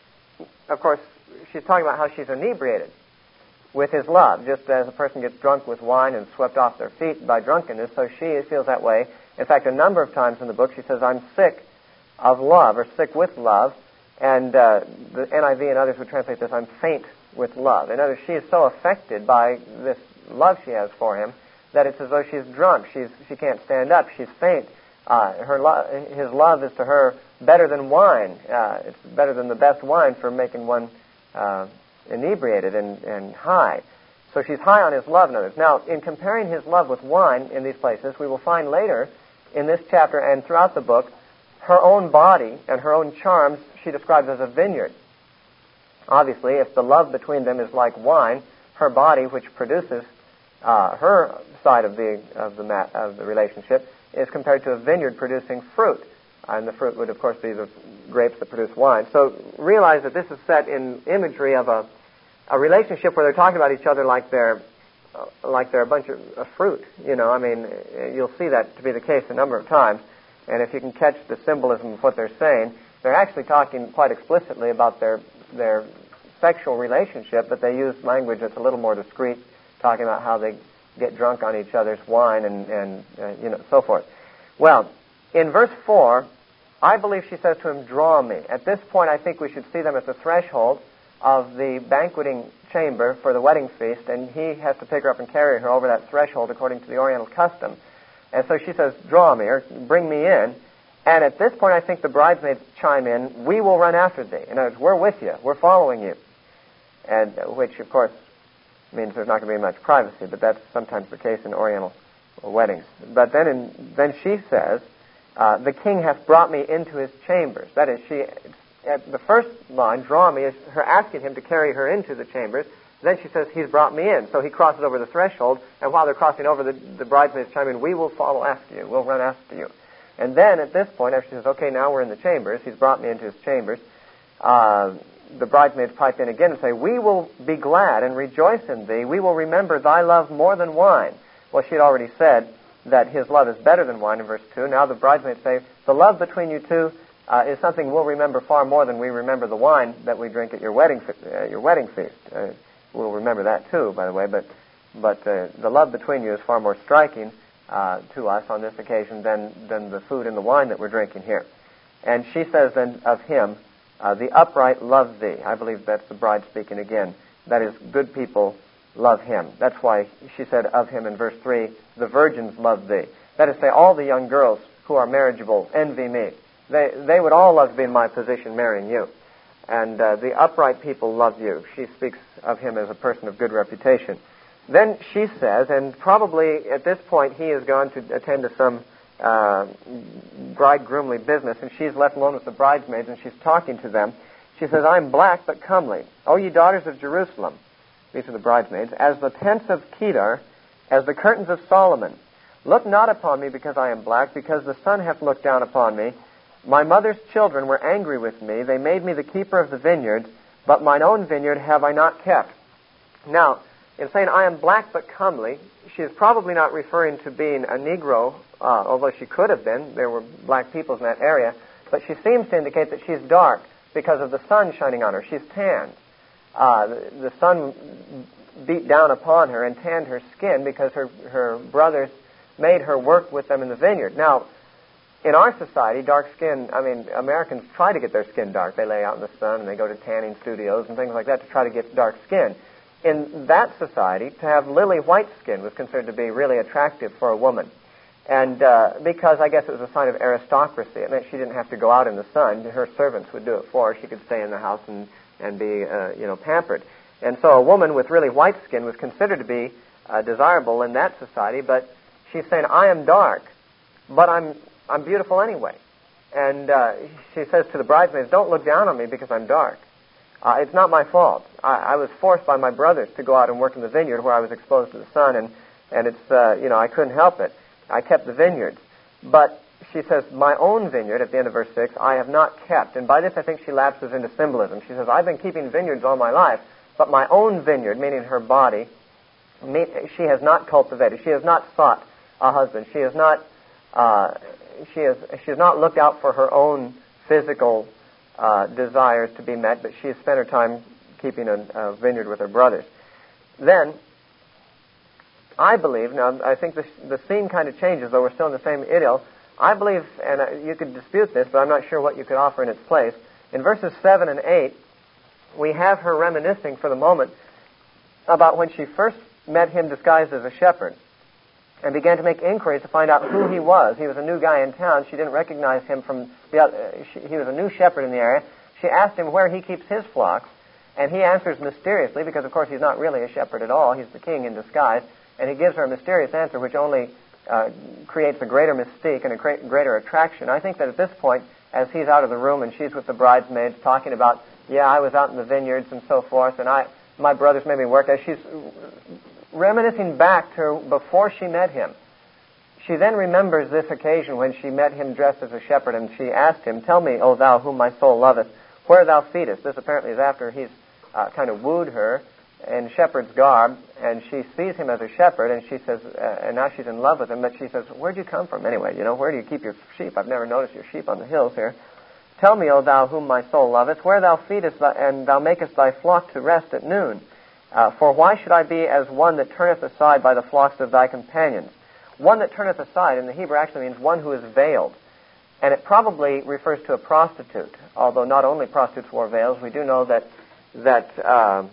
of course, she's talking about how she's inebriated with his love. Just as a person gets drunk with wine and swept off their feet by drunkenness, so she feels that way. In fact, a number of times in the book she says, "I'm sick of love," or sick with love. And uh, the N I V and others would translate this, "I'm faint with love." In other words, she is so affected by this love she has for him that it's as though she's drunk. She's she can't stand up. She's faint. Uh, her lo- his love is to her better than wine. Uh, it's better than the best wine for making one uh, inebriated and, and high. So she's high on his love, in others. Now, in comparing his love with wine in these places, we will find later in this chapter and throughout the book, her own body and her own charms she describes as a vineyard. Obviously, if the love between them is like wine, her body, which produces uh, her side of the of the mat, of the relationship, is compared to a vineyard producing fruit, and the fruit would, of course, be the grapes that produce wine. So realize that this is set in imagery of a a relationship where they're talking about each other like they're uh, like they're a bunch of, of fruit. You know, I mean, you'll see that to be the case a number of times. And if you can catch the symbolism of what they're saying, they're actually talking quite explicitly about their their sexual relationship, but they use language that's a little more discreet, talking about how they get drunk on each other's wine and, and uh, you know, so forth. Well, in verse four, I believe she says to him, "Draw me." At this point, I think we should see them at the threshold of the banqueting chamber for the wedding feast, and he has to pick her up and carry her over that threshold according to the Oriental custom. And so she says, "Draw me," or "Bring me in." And at this point, I think the bridesmaids chime in, "We will run after thee." In other words, we're with you. We're following you. And uh, which, of course, means there's not going to be much privacy, but that's sometimes the case in Oriental weddings. But then in, then she says, uh, "The king hath brought me into his chambers." That is, she, at the first line, "Draw me," is her asking him to carry her into the chambers. Then she says, "He's brought me in." So he crosses over the threshold, and while they're crossing over, the, the bridesmaids chime in, "We will follow after you. We'll run after you." And then at this point, after she says, "Okay, now we're in the chambers," he's brought me into his chambers, uh, the bridesmaids pipe in again and say, "We will be glad and rejoice in thee. We will remember thy love more than wine." Well, she had already said that his love is better than wine in verse two. Now the bridesmaids say, "The love between you two uh, is something we'll remember far more than we remember the wine that we drink at your wedding, uh, your wedding feast." Uh, We'll remember that too, by the way, but but uh, the love between you is far more striking uh, to us on this occasion than, than the food and the wine that we're drinking here. And she says then of him, uh, "The upright love thee." I believe that's the bride speaking again. That is, good people love him. That's why she said of him in verse three, the virgins love thee. That is to say, all the young girls who are marriageable envy me. They, they would all love to be in my position marrying you. And uh, the upright people love you. She speaks of him as a person of good reputation. Then she says, and probably at this point he has gone to attend to some uh, bridegroomly business, and she's left alone with the bridesmaids, and she's talking to them. She says, I am black but comely. O ye daughters of Jerusalem, these are the bridesmaids, as the tents of Kedar, as the curtains of Solomon. Look not upon me because I am black, because the sun hath looked down upon me. My mother's children were angry with me. They made me the keeper of the vineyards, but mine own vineyard have I not kept. Now, in saying I am black but comely, she is probably not referring to being a Negro, uh, although she could have been. There were black peoples in that area. But she seems to indicate that she's dark because of the sun shining on her. She's tanned. Uh, the, the sun beat down upon her and tanned her skin because her, her brothers made her work with them in the vineyard. Now, in our society, dark skin, I mean, Americans try to get their skin dark. They lay out in the sun and they go to tanning studios and things like that to try to get dark skin. In that society, to have lily white skin was considered to be really attractive for a woman. And uh, because I guess it was a sign of aristocracy, it meant she didn't have to go out in the sun. Her servants would do it for her. She could stay in the house and, and be, uh, you know, pampered. And so a woman with really white skin was considered to be uh, desirable in that society, but she's saying, I am dark, but I'm I'm beautiful anyway. And uh, she says to the bridesmaids, don't look down on me because I'm dark. Uh, it's not my fault. I, I was forced by my brothers to go out and work in the vineyard where I was exposed to the sun, and, and it's, uh, you know, I couldn't help it. I kept the vineyards. But she says, my own vineyard, at the end of verse six, I have not kept. And by this I think she lapses into symbolism. She says, I've been keeping vineyards all my life, but my own vineyard, meaning her body, me, she has not cultivated. She has not sought a husband. She has not... Uh, She has she has not looked out for her own physical uh, desires to be met, but she has spent her time keeping a, a vineyard with her brothers. Then, I believe, now I think the, the scene kind of changes, though we're still in the same idyll. I believe, and uh, you could dispute this, but I'm not sure what you could offer in its place. In verses seven and eight, we have her reminiscing for the moment about when she first met him disguised as a shepherd, and began to make inquiries to find out who he was. He was a new guy in town. She didn't recognize him from the other. Uh, she, he was a new shepherd in the area. She asked him where he keeps his flocks, and he answers mysteriously, because of course he's not really a shepherd at all. He's the king in disguise, and he gives her a mysterious answer which only uh, creates a greater mystique and a cra- greater attraction. I think that at this point, as he's out of the room and she's with the bridesmaids talking about, yeah, I was out in the vineyards and so forth, and I my brothers made me work, as she's reminiscing back to before she met him. She then remembers this occasion when she met him dressed as a shepherd, and she asked him, tell me, O thou whom my soul loveth, where thou feedest. This apparently is after he's uh, kind of wooed her in shepherd's garb, and she sees him as a shepherd, and she says, uh, and now she's in love with him, but she says, where'd you come from anyway? You know, where do you keep your sheep? I've never noticed your sheep on the hills here. Tell me, O thou whom my soul loveth, where thou feedest, thy, and thou makest thy flock to rest at noon. Uh, for why should I be as one that turneth aside by the flocks of thy companions? One that turneth aside in the Hebrew actually means one who is veiled. And it probably refers to a prostitute, although not only prostitutes wore veils. We do know that that uh,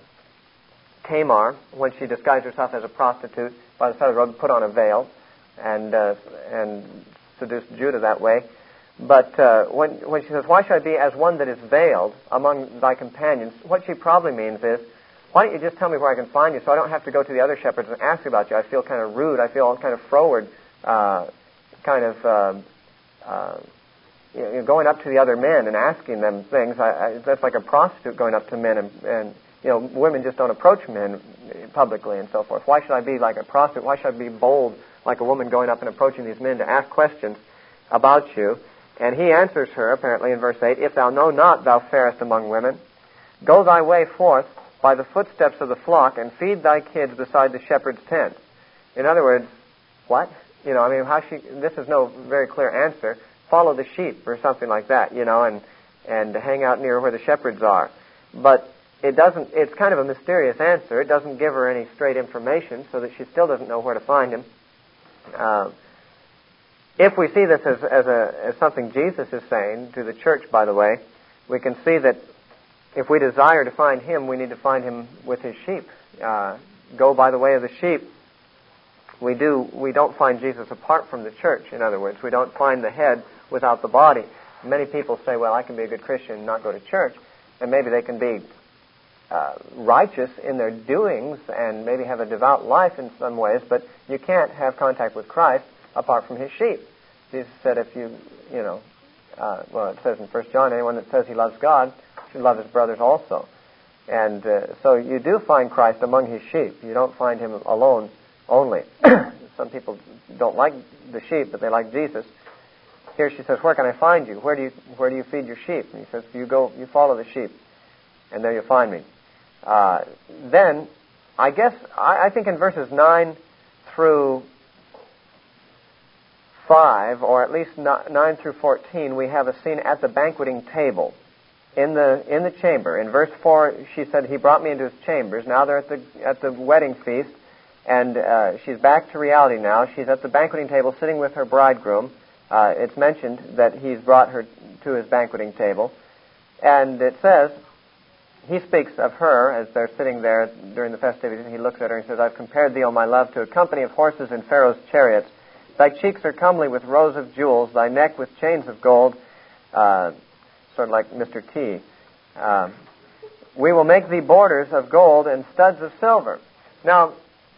Tamar, when she disguised herself as a prostitute, by the side of the road put on a veil and uh, and seduced Judah that way. But uh, when, when she says, why should I be as one that is veiled among thy companions, what she probably means is, why don't you just tell me where I can find you so I don't have to go to the other shepherds and ask about you. I feel kind of rude. I feel kind of froward, uh, kind of uh, uh, you know, going up to the other men and asking them things. I, I, that's like a prostitute going up to men, and, and you know, women just don't approach men publicly and so forth. Why should I be like a prostitute? Why should I be bold like a woman going up and approaching these men to ask questions about you? And he answers her, apparently, in verse eight, if thou know not, thou fairest among women, go thy way forth by the footsteps of the flock, and feed thy kids beside the shepherd's tent. In other words, what? You know, I mean, how she, this is no very clear answer. Follow the sheep or something like that, you know, and, and hang out near where the shepherds are. But it doesn't, it's kind of a mysterious answer. It doesn't give her any straight information, so that she still doesn't know where to find him. Uh, if we see this as, as, a, as something Jesus is saying to the church, by the way, we can see that if we desire to find him, we need to find him with his sheep. Uh, go by the way of the sheep, we do we don't find Jesus apart from the church. In other words, we don't find the head without the body. Many people say, well, I can be a good Christian and not go to church, and maybe they can be uh, righteous in their doings and maybe have a devout life in some ways, but you can't have contact with Christ apart from his sheep. Jesus said if you, you know, uh, well, it says in First John, anyone that says he loves God should love his brothers also. And uh, so you do find Christ among his sheep. You don't find him alone only. Some people don't like the sheep, but they like Jesus. Here she says, where can I find you? Where do you where do you feed your sheep? And he says, you go, you follow the sheep, and there you'll find me. Uh, then, I guess, I, I think in verses nine through five, or at least nine through fourteen, we have a scene at the banqueting table in the in the chamber. In verse four, she said, he brought me into his chambers. Now they're at the at the wedding feast, and uh, she's back to reality now. She's at the banqueting table sitting with her bridegroom. Uh, it's mentioned that he's brought her to his banqueting table. And it says, he speaks of her as they're sitting there during the festivities, and he looks at her and says, I've compared thee, O my love, to a company of horses in Pharaoh's chariots. Thy cheeks are comely with rows of jewels, thy neck with chains of gold, uh, sort of like Mister T. Uh, we will make thee borders of gold and studs of silver. Now,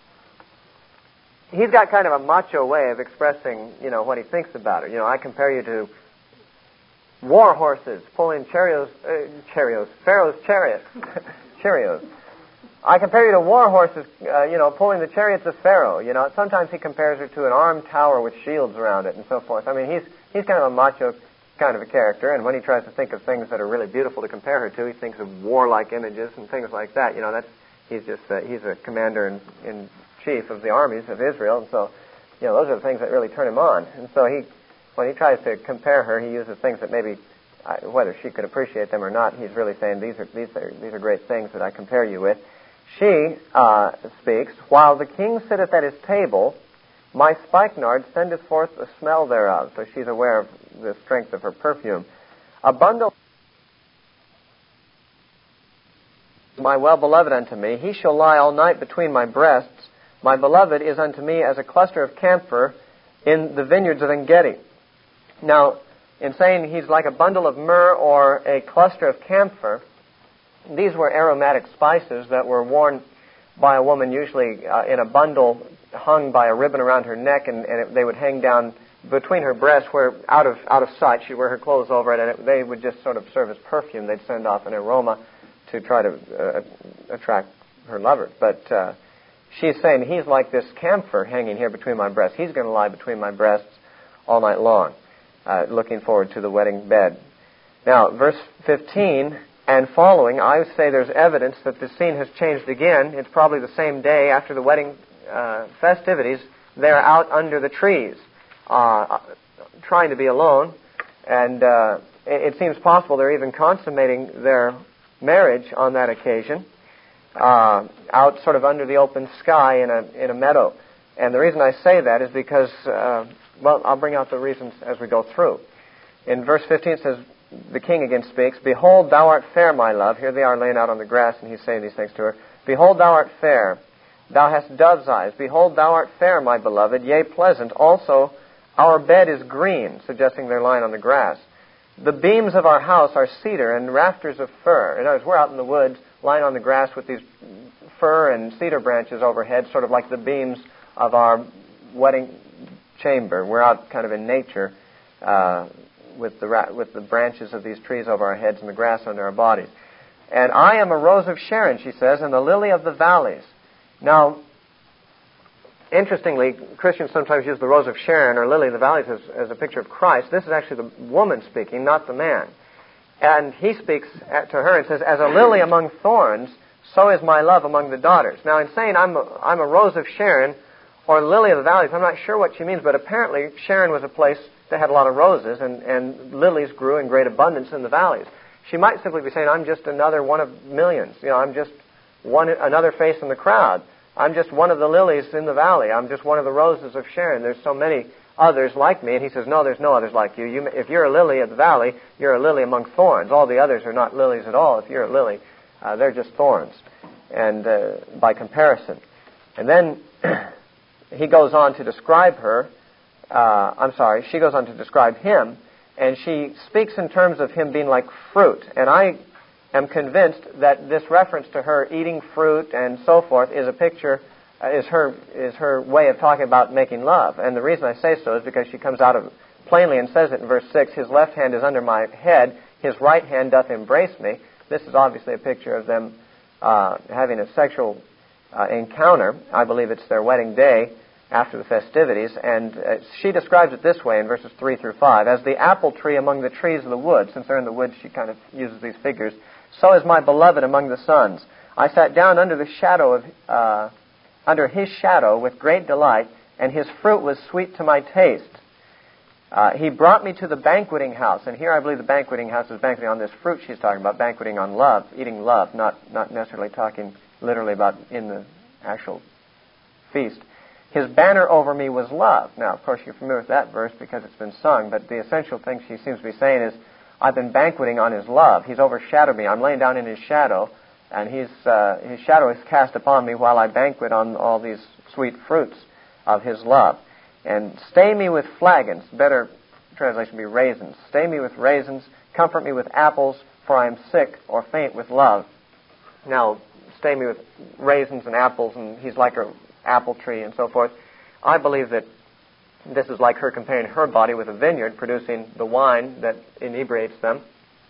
he's got kind of a macho way of expressing, you know, what he thinks about her. You know, I compare you to war horses pulling chariots, uh, chariots, Pharaoh's chariot, chariots. I compare you to war horses, uh, you know, pulling the chariots of Pharaoh. You know, sometimes he compares her to an armed tower with shields around it and so forth. I mean, he's he's kind of a macho kind of a character, and when he tries to think of things that are really beautiful to compare her to, he thinks of warlike images and things like that. You know, that's he's just uh, he's a commander in, in chief of the armies of Israel, and so, you know, those are the things that really turn him on. And so he, when he tries to compare her, he uses things that maybe, uh, whether she could appreciate them or not, he's really saying these are these are these are great things that I compare you with. She uh, speaks, while the king sitteth at his table, my spikenard sendeth forth the smell thereof. So she's aware of the strength of her perfume. A bundle, my well-beloved unto me, he shall lie all night between my breasts. My beloved is unto me as a cluster of camphor in the vineyards of En-gedi. Now, in saying he's like a bundle of myrrh or a cluster of camphor, these were aromatic spices that were worn by a woman usually uh, in a bundle hung by a ribbon around her neck, and, and it, they would hang down between her breasts where out of out of sight. She'd wear her clothes over it, and it, they would just sort of serve as perfume. They'd send off an aroma to try to uh, attract her lover. But uh, she's saying he's like this camphor hanging here between my breasts. He's going to lie between my breasts all night long, uh, looking forward to the wedding bed. Now, verse fifteen and following, I would say there's evidence that the scene has changed again. It's probably the same day after the wedding uh, festivities. They're out under the trees, uh, trying to be alone, and uh, it, it seems possible they're even consummating their marriage on that occasion, uh, out sort of under the open sky in a in a meadow. And the reason I say that is because, uh, well, I'll bring out the reasons as we go through. In verse fifteen it says, the king again speaks, Behold, thou art fair, my love. Here they are laying out on the grass, and he's saying these things to her. Behold, thou art fair. Thou hast dove's eyes. Behold, thou art fair, my beloved, yea, pleasant. Also, our bed is green, suggesting they're lying on the grass. The beams of our house are cedar and rafters of fir. In other words, we're out in the woods, lying on the grass with these fir and cedar branches overhead, sort of like the beams of our wedding chamber. We're out kind of in nature, uh, with the ra- with the branches of these trees over our heads and the grass under our bodies. And I am a rose of Sharon, she says, and the lily of the valleys. Now, interestingly, Christians sometimes use the rose of Sharon or lily of the valleys as, as a picture of Christ. This is actually the woman speaking, not the man. And he speaks at, to her and says, as a lily among thorns, so is my love among the daughters. Now, in saying I'm a, I'm a rose of Sharon or lily of the valleys, I'm not sure what she means, but apparently Sharon was a place that had a lot of roses, and, and lilies grew in great abundance in the valleys. She might simply be saying, I'm just another one of millions. You know, I'm just one another face in the crowd. I'm just one of the lilies in the valley. I'm just one of the roses of Sharon. There's so many others like me. And he says, no, there's no others like you. you if you're a lily of the valley, you're a lily among thorns. All the others are not lilies at all. If you're a lily, uh, they're just thorns, and uh, by comparison. And then he goes on to describe her, uh, I'm sorry, she goes on to describe him, and she speaks in terms of him being like fruit. And I am convinced that this reference to her eating fruit and so forth is a picture, uh, is her is her way of talking about making love. And the reason I say so is because she comes out of plainly and says it in verse six, his left hand is under my head, his right hand doth embrace me. This is obviously a picture of them uh, having a sexual uh, encounter. I believe it's their wedding day after the festivities, and uh, she describes it this way in verses three through five. As the apple tree among the trees of the wood, since they're in the woods, she kind of uses these figures. So is my beloved among the sons. I sat down under the shadow of, uh, under his shadow with great delight, and his fruit was sweet to my taste. Uh, he brought me to the banqueting house, and here I believe the banqueting house is banqueting on this fruit she's talking about, banqueting on love, eating love, not not necessarily talking literally about in the actual feast. His banner over me was love. Now, of course, you're familiar with that verse because it's been sung, but the essential thing she seems to be saying is, I've been banqueting on his love. He's overshadowed me. I'm laying down in his shadow, and he's, uh, his shadow is cast upon me while I banquet on all these sweet fruits of his love. And stay me with flagons. Better translation would be raisins. Stay me with raisins. Comfort me with apples, for I am sick or faint with love. Now, stay me with raisins and apples, and he's like a apple tree and so forth. I believe that this is like her comparing her body with a vineyard producing the wine that inebriates them.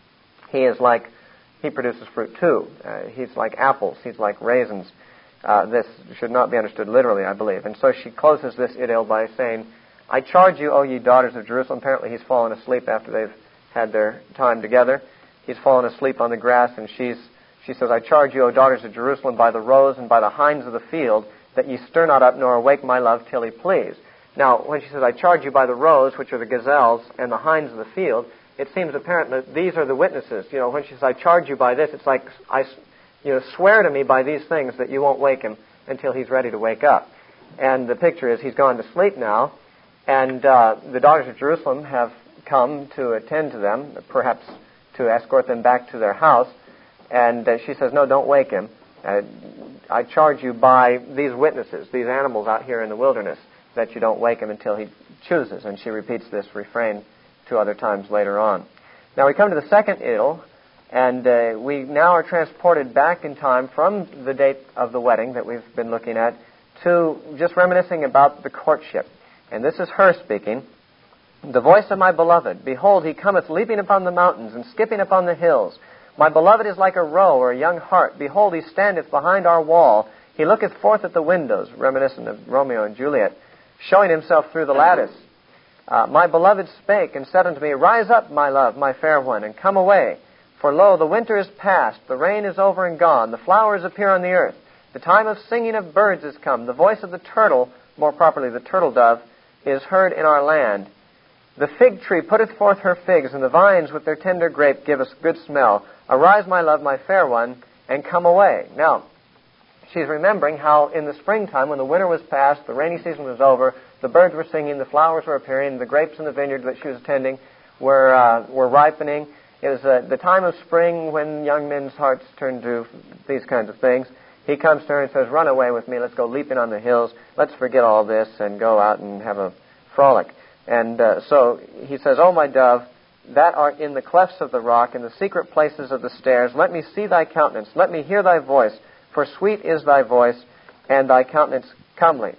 He is like, he produces fruit too. Uh, he's like apples. He's like raisins. Uh, this should not be understood literally, I believe. And so she closes this idyll by saying, I charge you, O ye daughters of Jerusalem. Apparently he's fallen asleep after they've had their time together. He's fallen asleep on the grass, and she's, she says, I charge you, O daughters of Jerusalem, by the roes and by the hinds of the field, that ye stir not up nor awake my love till he please. Now, when she says, I charge you by the roes, which are the gazelles, and the hinds of the field, it seems apparent that these are the witnesses. You know, when she says, I charge you by this, it's like, I, you know, swear to me by these things that you won't wake him until he's ready to wake up. And the picture is he's gone to sleep now, and uh, the daughters of Jerusalem have come to attend to them, perhaps to escort them back to their house. And uh, she says, no, don't wake him. Uh, I charge you by these witnesses, these animals out here in the wilderness, that you don't wake him until he chooses. And she repeats this refrain two other times later on. Now we come to the second idyll, and uh, we now are transported back in time from the date of the wedding that we've been looking at to just reminiscing about the courtship. And this is her speaking. The voice of my beloved, behold, he cometh leaping upon the mountains and skipping upon the hills. My beloved is like a roe or a young hart. Behold, he standeth behind our wall. He looketh forth at the windows, reminiscent of Romeo and Juliet, showing himself through the lattice. Uh, my beloved spake and said unto me, Rise up, my love, my fair one, and come away. For lo, the winter is past, the rain is over and gone, the flowers appear on the earth. The time of singing of birds is come. The voice of the turtle, more properly the turtle dove, is heard in our land. The fig tree putteth forth her figs, and the vines with their tender grape give us good smell. Arise, my love, my fair one, and come away. Now, she's remembering how in the springtime, when the winter was past, the rainy season was over, the birds were singing, the flowers were appearing, the grapes in the vineyard that she was tending were uh, were ripening. It was uh, the time of spring when young men's hearts turn to these kinds of things. He comes to her and says, Run away with me, let's go leaping on the hills, let's forget all this and go out and have a frolic. And uh, so he says, O my dove, that art in the clefts of the rock, in the secret places of the stairs, let me see thy countenance, let me hear thy voice, for sweet is thy voice, and thy countenance comely.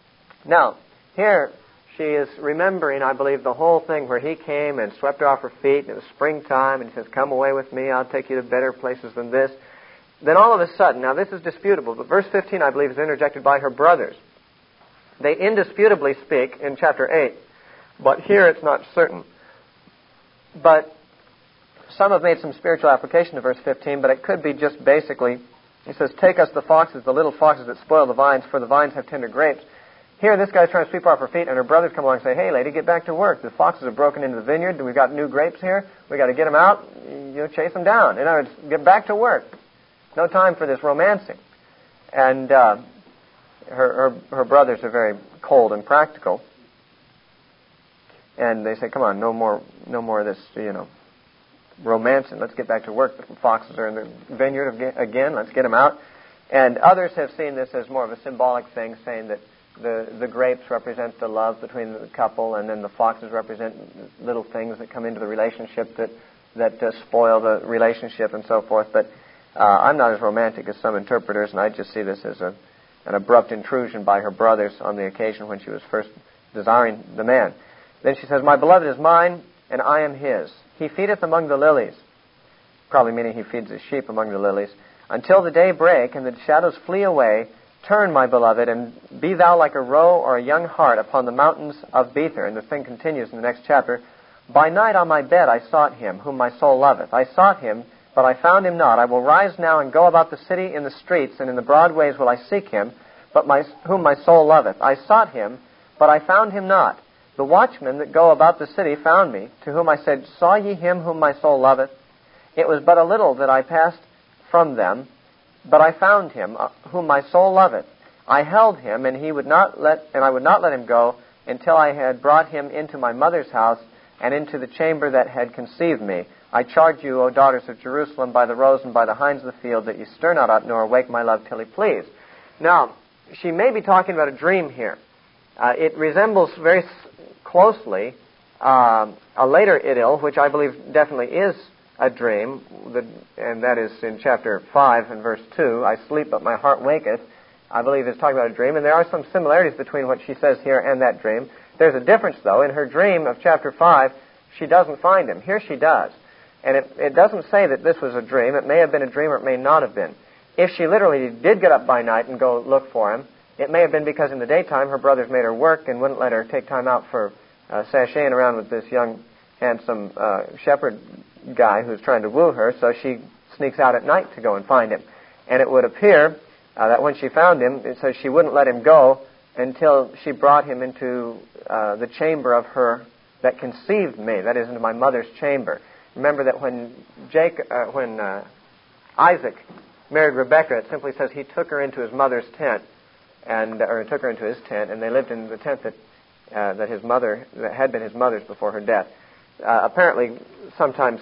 Now, here she is remembering, I believe, the whole thing where he came and swept her off her feet, and it was springtime, and he says, Come away with me, I'll take you to better places than this. Then all of a sudden, now this is disputable, but verse fifteen, I believe, is interjected by her brothers. They indisputably speak in chapter eight, but here it's not certain. But some have made some spiritual application to verse fifteen, but it could be just basically, he says, Take us the foxes, the little foxes that spoil the vines, for the vines have tender grapes. Here, this guy's trying to sweep her off her feet, and her brothers come along and say, Hey, lady, get back to work. The foxes have broken into the vineyard. We've got new grapes here. We've got to get them out. You know, chase them down. In other words, get back to work. No time for this romancing. And uh, her, her, her brothers are very cold and practical. And they say, come on, no more no more of this, you know, romancing. Let's get back to work. The foxes are in the vineyard again. Let's get them out. And others have seen this as more of a symbolic thing, saying that the, the grapes represent the love between the couple, and then the foxes represent little things that come into the relationship that, that uh, spoil the relationship and so forth. But uh, I'm not as romantic as some interpreters, and I just see this as a, an abrupt intrusion by her brothers on the occasion when she was first desiring the man. Then she says, "My beloved is mine, and I am his. He feedeth among the lilies," probably meaning he feeds his sheep among the lilies, "until the day break and the shadows flee away. Turn, my beloved, and be thou like a roe or a young hart upon the mountains of Bether." And the thing continues in the next chapter. "By night on my bed I sought him, whom my soul loveth. I sought him, but I found him not. I will rise now and go about the city in the streets, and in the broad ways will I seek him, but my, whom my soul loveth. I sought him, but I found him not. The watchmen that go about the city found me, to whom I said, Saw ye him whom my soul loveth? It was but a little that I passed from them, but I found him, uh, whom my soul loveth. I held him, and he would not let, and I would not let him go until I had brought him into my mother's house and into the chamber that had conceived me. I charge you, O daughters of Jerusalem, by the roes and by the hinds of the field, that ye stir not up nor awake my love till he please." Now, she may be talking about a dream here. Uh, it resembles very closely uh, a later idyll, which I believe definitely is a dream, and that is in chapter five and verse two, "I sleep, but my heart waketh." I believe it's talking about a dream, and there are some similarities between what she says here and that dream. There's a difference, though. In her dream of chapter five, she doesn't find him. Here she does. And it, it doesn't say that this was a dream. It may have been a dream or it may not have been. If she literally did get up by night and go look for him, it may have been because in the daytime her brothers made her work and wouldn't let her take time out for uh, sashaying around with this young, handsome uh, shepherd guy who's trying to woo her, so she sneaks out at night to go and find him. And it would appear uh, that when she found him, it says she wouldn't let him go until she brought him into uh, the chamber of her that conceived me, that is, into my mother's chamber. Remember that when Jacob, uh, when uh, Isaac married Rebekah, it simply says he took her into his mother's tent, and or took her into his tent, and they lived in the tent that uh, that his mother that had been his mother's before her death. Uh, apparently, sometimes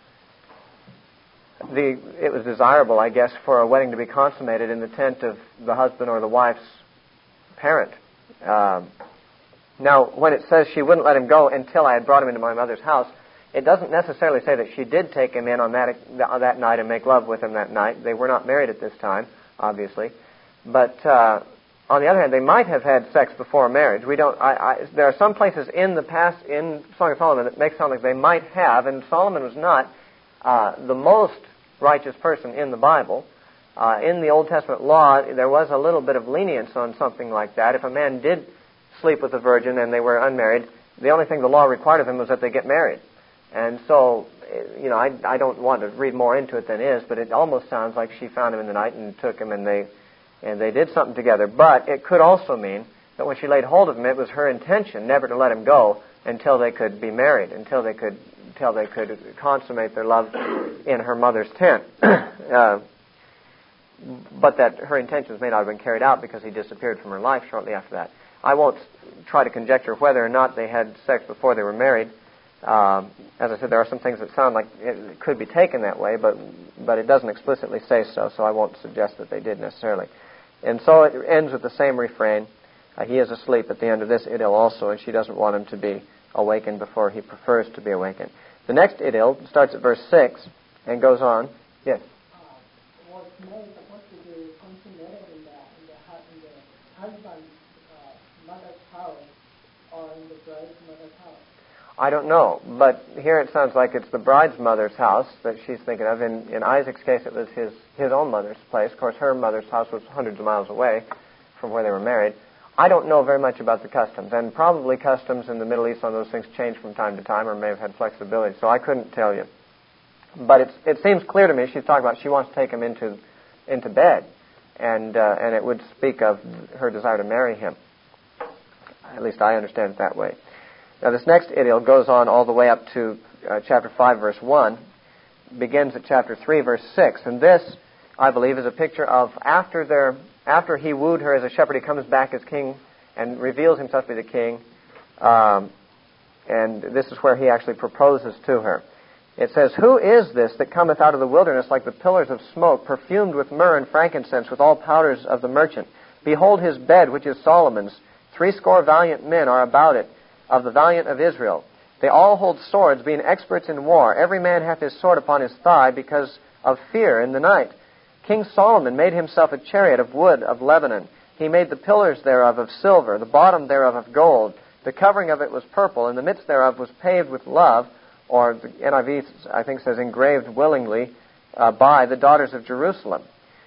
the it was desirable, I guess, for a wedding to be consummated in the tent of the husband or the wife's parent. Um, now, when it says she wouldn't let him go until I had brought him into my mother's house, it doesn't necessarily say that she did take him in on that that night and make love with him that night. They were not married at this time, obviously. But uh, on the other hand, they might have had sex before marriage. We don't. I, I, there are some places in the past in Song of Solomon that make it sound like they might have, and Solomon was not uh, the most righteous person in the Bible. Uh, in the Old Testament law, there was a little bit of lenience on something like that. If a man did sleep with a virgin and they were unmarried, the only thing the law required of him was that they get married. And so, you know, I, I don't want to read more into it than is, but it almost sounds like she found him in the night and took him and they and they did something together. But it could also mean that when she laid hold of him, it was her intention never to let him go until they could be married, until they could until they could consummate their love in her mother's tent. uh, but that her intentions may not have been carried out because he disappeared from her life shortly after that. I won't try to conjecture whether or not they had sex before they were married. Um, as I said, there are some things that sound like it could be taken that way, but but it doesn't explicitly say so, so I won't suggest that they did necessarily. And so it ends with the same refrain. Uh, he is asleep at the end of this idyll also, and she doesn't want him to be awakened before he prefers to be awakened. The next idyll starts at verse six and goes on. Yes? Uh, was marriage supposed to be consummated in the, in the, in the husband's uh, mother's house or in the bride's mother's house? I don't know, but here it sounds like it's the bride's mother's house that she's thinking of. In, in Isaac's case, it was his, his own mother's place. Of course, her mother's house was hundreds of miles away from where they were married. I don't know very much about the customs, and probably customs in the Middle East on those things change from time to time or may have had flexibility, so I couldn't tell you. But it's, it seems clear to me she's talking about she wants to take him into, into bed, and, uh, and it would speak of her desire to marry him. At least I understand it that way. Now, this next idyll goes on all the way up to uh, chapter five, verse one, begins at chapter three, verse six. And this, I believe, is a picture of after their, after he wooed her as a shepherd, he comes back as king and reveals himself to be the king. Um, and this is where he actually proposes to her. It says, "Who is this that cometh out of the wilderness like the pillars of smoke, perfumed with myrrh and frankincense, with all powders of the merchant? Behold his bed, which is Solomon's. Threescore valiant men are about it, of the valiant of Israel. They all hold swords, being experts in war. Every man hath his sword upon his thigh, because of fear in the night. King Solomon made himself a chariot of wood of Lebanon. He made the pillars thereof of silver, the bottom thereof of gold. The covering of it was purple, and the midst thereof was paved with love," or the N I V, I think, says, "engraved willingly uh, by the daughters of Jerusalem.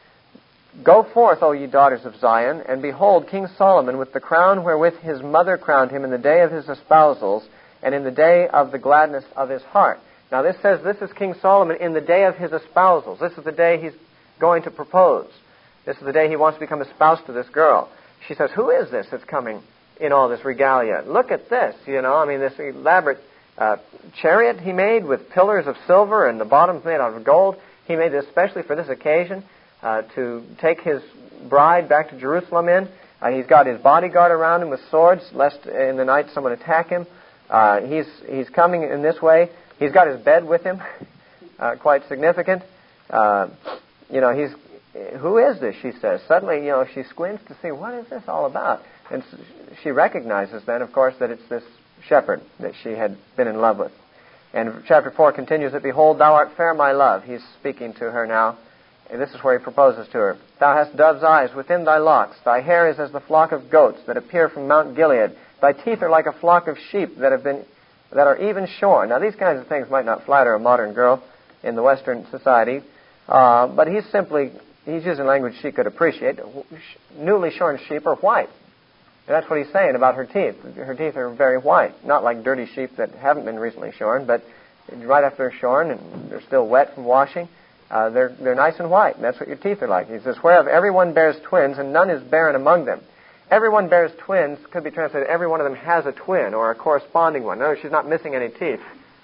Go forth, O ye daughters of Zion, and behold King Solomon with the crown wherewith his mother crowned him in the day of his espousals, and in the day of the gladness of his heart." Now this says this is King Solomon in the day of his espousals. This is the day he's going to propose. This is the day he wants to become espoused to this girl. She says, "Who is this that's coming in all this regalia? Look at this, you know, I mean, this elaborate uh, chariot he made with pillars of silver and the bottoms made out of gold. He made this especially for this occasion uh, to take his bride back to Jerusalem in. Uh, he's got his bodyguard around him with swords, lest in the night someone attack him. Uh, he's he's coming in this way. He's got his bed with him, uh, quite significant. Uh, you know, he's who is this? She says. Suddenly, you know, she squints to see what is this all about, and she recognizes then, of course, that it's this shepherd that she had been in love with. And chapter four continues that, "Behold, thou art fair, my love." He's speaking to her now. And this is where he proposes to her. "Thou hast dove's eyes within thy locks. Thy hair is as the flock of goats that appear from Mount Gilead. Thy teeth are like a flock of sheep that have been that are even shorn." Now, these kinds of things might not flatter a modern girl in the Western society, uh, but he's simply he's using language she could appreciate. Newly shorn sheep are white. And that's what he's saying about her teeth. Her teeth are very white, not like dirty sheep that haven't been recently shorn, but right after they're shorn and they're still wet from washing, uh, they're they're nice and white. And that's what your teeth are like. He says, "Whereof everyone bears twins, and none is barren among them." Everyone bears twins could be translated, every one of them has a twin or a corresponding one. In other words, she's not missing any teeth.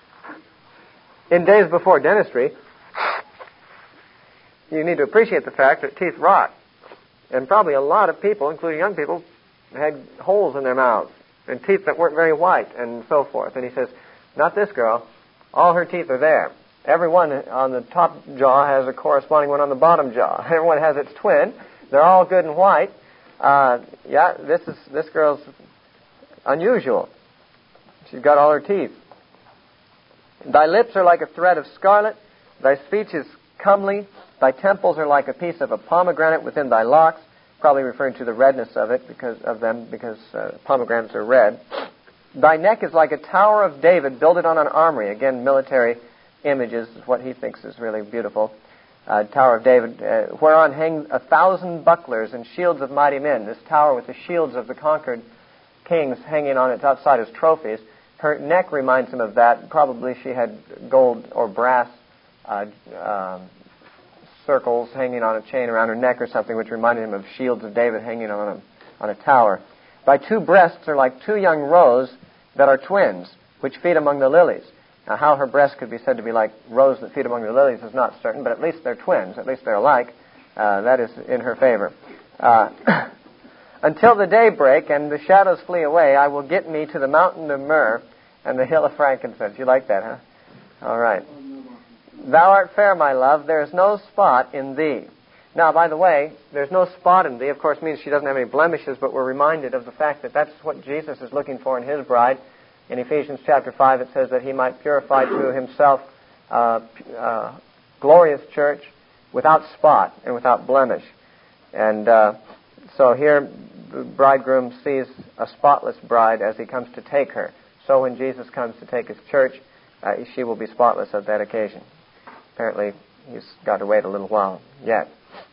In days before dentistry, you need to appreciate the fact that teeth rot. And probably a lot of people, including young people, had holes in their mouths and teeth that weren't very white and so forth. And he says, not this girl. All her teeth are there. Every one on the top jaw has a corresponding one on the bottom jaw. Everyone has its twin. They're all good and white. Uh, yeah, this is this girl's unusual. She's got all her teeth. "Thy lips are like a thread of scarlet. Thy speech is comely. Thy temples are like a piece of a pomegranate within thy locks." Probably referring to the redness of it because of them, because uh, pomegranates are red. "Thy neck is like a tower of David, builded on an armory." Again, military images is what he thinks is really beautiful. Uh, Tower of David, uh, "whereon hang a thousand bucklers and shields of mighty men." This tower with the shields of the conquered kings hanging on its outside as trophies. Her neck reminds him of that. Probably she had gold or brass uh, um, circles hanging on a chain around her neck or something, which reminded him of shields of David hanging on a, on a tower. "Thy two breasts are like two young roes that are twins, which feed among the lilies." Now, how her breasts could be said to be like roes that feed among the lilies is not certain, but at least they're twins. At least they're alike. Uh, that is in her favor. Uh, "Until the day break and the shadows flee away, I will get me to the mountain of myrrh and the hill of frankincense." You like that, huh? All right. "Thou art fair, my love. There is no spot in thee." Now, by the way, "there's no spot in thee," of course, means she doesn't have any blemishes, but we're reminded of the fact that that's what Jesus is looking for in his bride. In Ephesians chapter five, it says that he might purify to himself uh, uh, glorious church without spot and without blemish. And uh, so here the bridegroom sees a spotless bride as he comes to take her. So when Jesus comes to take his church, uh, she will be spotless at that occasion. Apparently, he's got to wait a little while yet.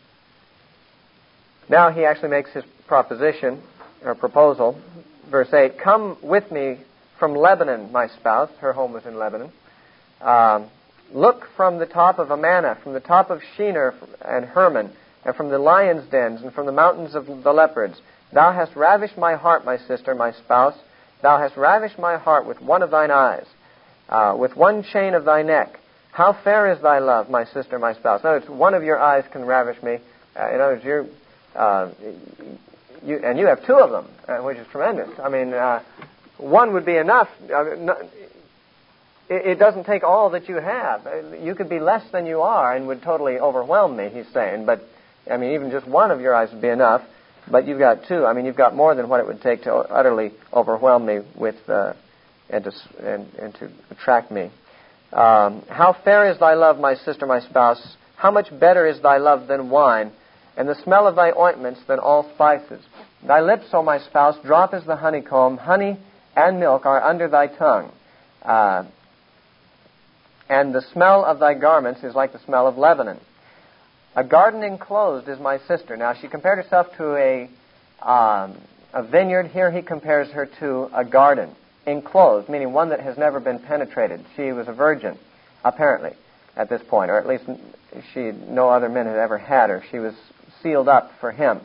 Now he actually makes his proposition, or proposal. Verse eight, "Come with me from Lebanon, my spouse." Her home was in Lebanon. Um, "Look from the top of Amana, from the top of Shinar and Hermon, and from the lions' dens, and from the mountains of the leopards. Thou hast ravished my heart, my sister, my spouse. Thou hast ravished my heart with one of thine eyes, uh, with one chain of thy neck. How fair is thy love, my sister, my spouse." In other words, one of your eyes can ravish me. Uh, in other words, you're, uh, you, and you have two of them, uh, which is tremendous. I mean, uh, one would be enough. Uh, not, it, it doesn't take all that you have. You could be less than you are and would totally overwhelm me, he's saying. But, I mean, even just one of your eyes would be enough. But you've got two. I mean, you've got more than what it would take to utterly overwhelm me with uh, and, to, and, and to attract me. Um, how fair is thy love, my sister, my spouse. How much better is thy love than wine, and the smell of thy ointments than all spices. Thy lips, O my spouse, drop as the honeycomb. Honey and milk are under thy tongue. Uh, and the smell of thy garments is like the smell of Lebanon. A garden enclosed is my sister. Now, she compared herself to a, um, a vineyard. Here he compares her to a garden. Enclosed, meaning one that has never been penetrated. She was a virgin, apparently, at this point. Or at least she, no other men had ever had her. She was sealed up for him.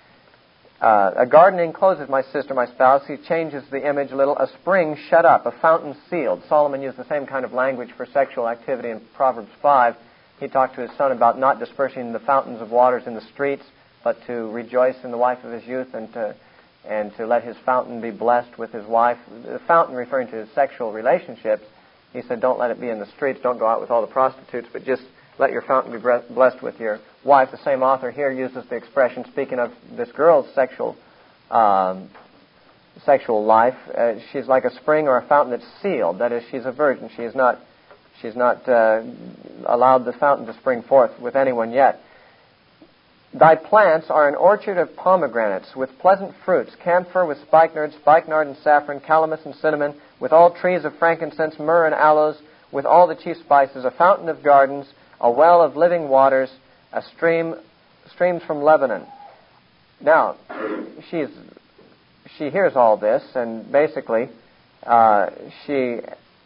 Uh, a garden encloses my sister, my spouse. He changes the image a little. A spring shut up, a fountain sealed. Solomon used the same kind of language for sexual activity in Proverbs five. He talked to his son about not dispersing the fountains of waters in the streets, but to rejoice in the wife of his youth and to and to let his fountain be blessed with his wife. The fountain referring to his sexual relationships. He said, don't let it be in the streets. Don't go out with all the prostitutes, but just let your fountain be blessed with your wife. The same author here uses the expression, speaking of this girl's sexual um, sexual life. Uh, she's like a spring or a fountain that's sealed. That is, she's a virgin. She is not she's not uh, allowed the fountain to spring forth with anyone yet. Thy plants are an orchard of pomegranates with pleasant fruits, camphor with spikenard, spikenard and saffron, calamus and cinnamon, with all trees of frankincense, myrrh and aloes, with all the chief spices, a fountain of gardens, a well of living waters, a stream, streams from Lebanon. Now, she's she hears all this, and basically, uh, she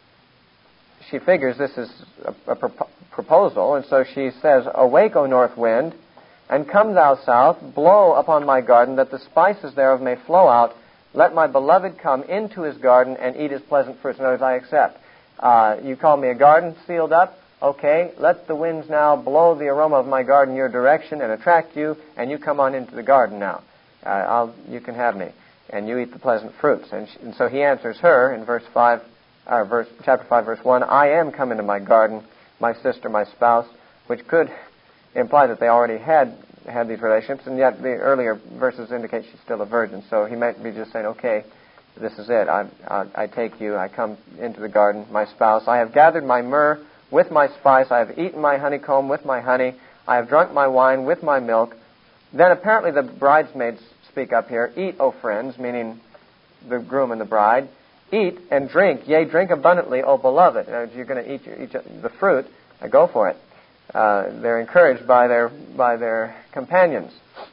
she figures this is a, a pro- proposal, and so she says, "Awake, O north wind, and come thou south, blow upon my garden, that the spices thereof may flow out. Let my beloved come into his garden and eat his pleasant fruits." In other words, I accept. Uh, you call me a garden sealed up? Okay, let the winds now blow the aroma of my garden your direction and attract you, and you come on into the garden now. Uh, I'll, you can have me, and you eat the pleasant fruits. And, she, and so he answers her in verse five, uh, verse chapter five, verse one. I am come into my garden, my sister, my spouse, which could imply that they already had had these relationships, and yet the earlier verses indicate she's still a virgin. So he might be just saying, okay, this is it. I, I, I take you. I come into the garden, my spouse. I have gathered my myrrh with my spice. I have eaten my honeycomb with my honey. I have drunk my wine with my milk. Then apparently the bridesmaids speak up here. Eat, O friends, meaning the groom and the bride. Eat and drink. Yea, drink abundantly, O beloved. Now, if you're going to eat, your, eat the fruit, uh, go for it. Uh, they're encouraged by their by their companions.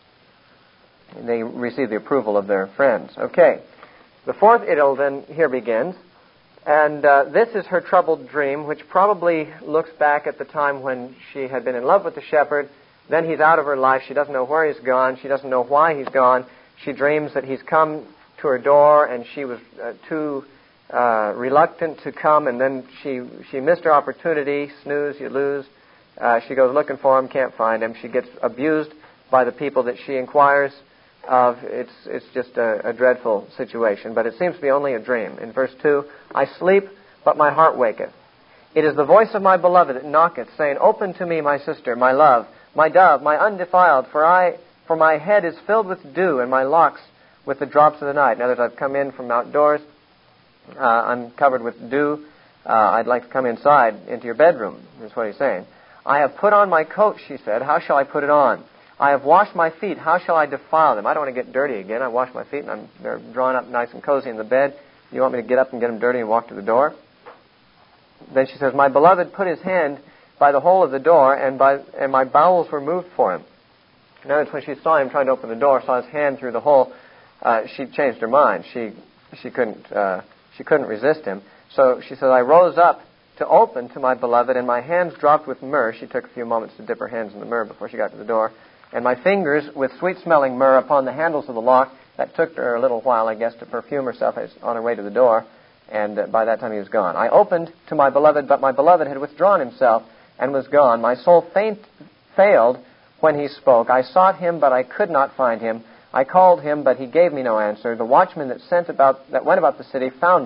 They receive the approval of their friends. Okay. The fourth idyll then here begins. And uh, this is her troubled dream, which probably looks back at the time when she had been in love with the shepherd. Then he's out of her life. She doesn't know where he's gone. She doesn't know why he's gone. She dreams that he's come to her door, and she was uh, too uh, reluctant to come, and then she she missed her opportunity. Snooze, you lose. Uh, she goes looking for him, can't find him. She gets abused by the people that she inquires of. It's it's just a, a dreadful situation, but it seems to be only a dream. In verse two, I sleep, but my heart waketh. It is the voice of my beloved that knocketh, saying, Open to me, my sister, my love, my dove, my undefiled, for I for my head is filled with dew, and my locks with the drops of the night. In other words, I've come in from outdoors. Uh, I'm covered with dew. Uh, I'd like to come inside into your bedroom, is what he's saying. I have put on my coat, she said. How shall I put it on? I have washed my feet. How shall I defile them? I don't want to get dirty again. I wash my feet, and I'm, they're drawn up nice and cozy in the bed. You want me to get up and get them dirty and walk to the door? Then she says, my beloved put his hand by the hole of the door, and by and my bowels were moved for him. In other words, when she saw him trying to open the door, saw his hand through the hole, uh, she changed her mind. She she couldn't uh, she couldn't resist him. So she said, I rose up to open to my beloved, and my hands dropped with myrrh. She took a few moments to dip her hands in the myrrh before she got to the door. And my fingers with sweet-smelling myrrh upon the handles of the lock. That took her a little while, I guess, to perfume herself on her way to the door. And uh, by that time he was gone. I opened to my beloved, but my beloved had withdrawn himself and was gone. My soul faint, failed when he spoke. I sought him, but I could not find him. I called him, but he gave me no answer. The watchman that sent about that went about the city found me,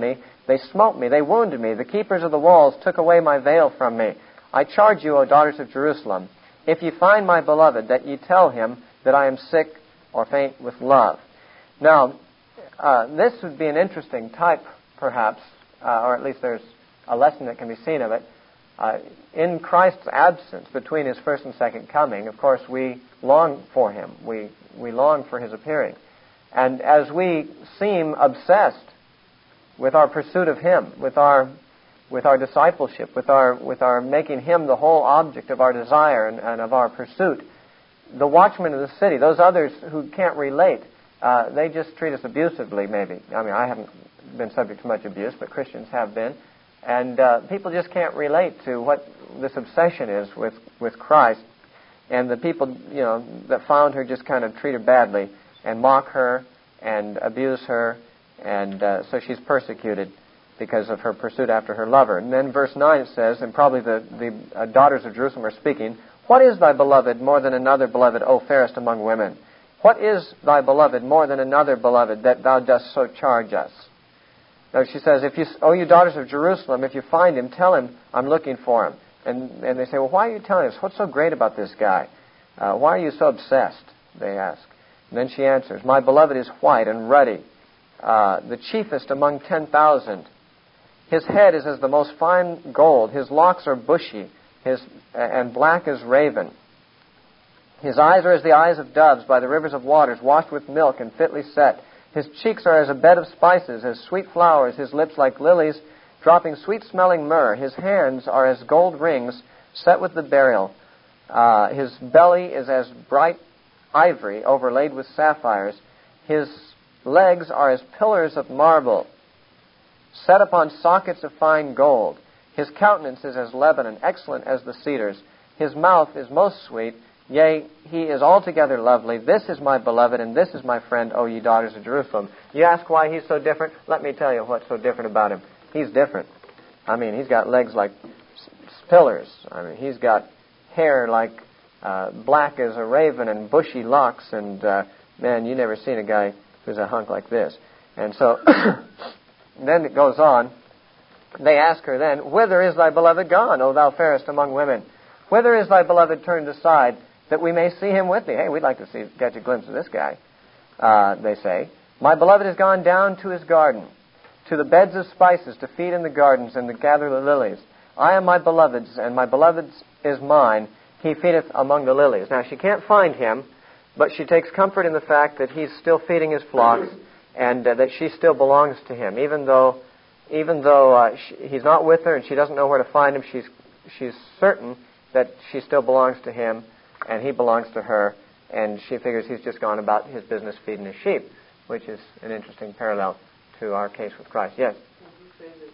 They smote me, they wounded me. The keepers of the walls took away my veil from me. I charge you, O daughters of Jerusalem, if ye find my beloved, that ye tell him that I am sick or faint with love. Now, uh, this would be an interesting type, perhaps, uh, or at least there's a lesson that can be seen of it. Uh, in Christ's absence between his first and second coming, of course, we long for him. We, we long for his appearing. And as we seem obsessed with our pursuit of him, with our with our discipleship, with our with our making him the whole object of our desire and, and of our pursuit, the watchmen of the city, those others who can't relate, uh, they just treat us abusively, maybe. I mean, I haven't been subject to much abuse, but Christians have been. And uh, people just can't relate to what this obsession is with, with Christ. And the people, you know, that found her just kind of treat her badly and mock her and abuse her. And uh, so she's persecuted because of her pursuit after her lover. And then verse nine it says, and probably the, the uh, daughters of Jerusalem are speaking, what is thy beloved more than another beloved, O fairest among women? What is thy beloved more than another beloved, that thou dost so charge us? Now she says, if you, O you daughters of Jerusalem, if you find him, tell him I'm looking for him. And, and they say, well, why are you telling us? What's so great about this guy? Uh, why are you so obsessed? They ask. And then she answers, my beloved is white and ruddy, uh, the chiefest among ten thousand. His head is as the most fine gold. His locks are bushy, his uh, and black as raven. His eyes are as the eyes of doves by the rivers of waters, washed with milk and fitly set. His cheeks are as a bed of spices, as sweet flowers, his lips like lilies, dropping sweet-smelling myrrh. His hands are as gold rings set with the beryl. Uh, his belly is as bright ivory overlaid with sapphires. His legs are as pillars of marble, set upon sockets of fine gold. His countenance is as Lebanon, excellent as the cedars. His mouth is most sweet. Yea, he is altogether lovely. This is my beloved, and this is my friend, O ye daughters of Jerusalem. You ask why he's so different? Let me tell you what's so different about him. He's different. I mean, he's got legs like pillars. I mean, he's got hair like uh, black as a raven and bushy locks. And, uh, man, you never seen a guy who's a hunk like this. And so, then it goes on. They ask her then, whither is thy beloved gone, O thou fairest among women? Whither is thy beloved turned aside, that we may see him with thee? Hey, we'd like to see, catch a glimpse of this guy, uh, they say. My beloved is gone down to his garden, to the beds of spices, to feed in the gardens and to gather the lilies. I am my beloved's, and my beloved's is mine. He feedeth among the lilies. Now, she can't find him, but she takes comfort in the fact that he's still feeding his flocks and uh, that she still belongs to him. Even though even though uh, she, he's not with her and she doesn't know where to find him, she's she's certain that she still belongs to him and he belongs to her, and she figures he's just gone about his business feeding his sheep, which is an interesting parallel to our case with Christ. Yes? Would you say that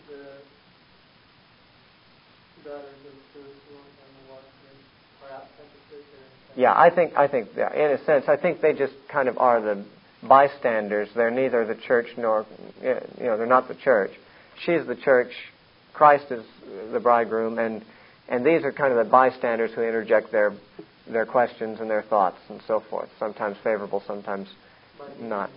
the daughters of Jerusalem and the watchmen are outside the church? Yeah, I think, I think, yeah, in a sense, I think they just kind of are the bystanders. They're neither the church nor, you know, they're not the church. She's the church, Christ is the bridegroom, and and these are kind of the bystanders who interject their their questions and their thoughts and so forth. Sometimes favorable, sometimes not.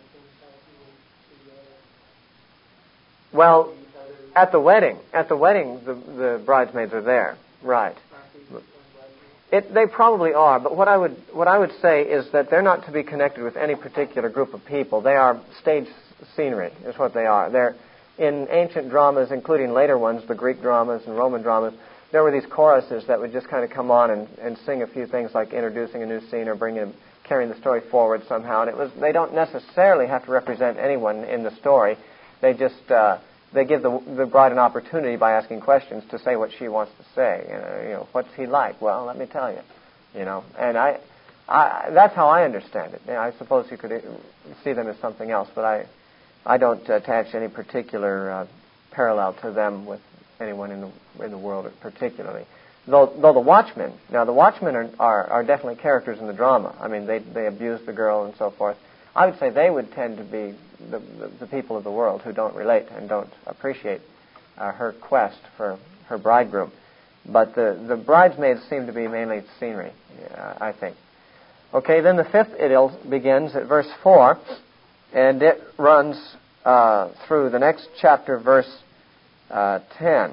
Well, at the wedding, at the wedding, the the bridesmaids are there, right? It, they probably are, but what I would what I would say is that they're not to be connected with any particular group of people. They are stage scenery, is what they are. They're in ancient dramas, including later ones, the Greek dramas and Roman dramas. There were these choruses that would just kind of come on and, and sing a few things like introducing a new scene or bringing, carrying the story forward somehow. And it was they don't necessarily have to represent anyone in the story. They just uh, they give the the bride an opportunity by asking questions to say what she wants to say. You know, you know, what's he like? Well, let me tell you. You know, and I, I that's how I understand it. You know, I suppose you could see them as something else, but I, I don't attach any particular uh, parallel to them with anyone in the in the world particularly. Though, though the watchmen, now the watchmen are, are are definitely characters in the drama. I mean, they they abuse the girl and so forth. I would say they would tend to be the, the, the people of the world who don't relate and don't appreciate uh, her quest for her bridegroom. But the, the bridesmaids seem to be mainly scenery, uh, I think. Okay, then the fifth idyll begins at verse four, and it runs, uh, uh, through the next chapter, verse uh, ten.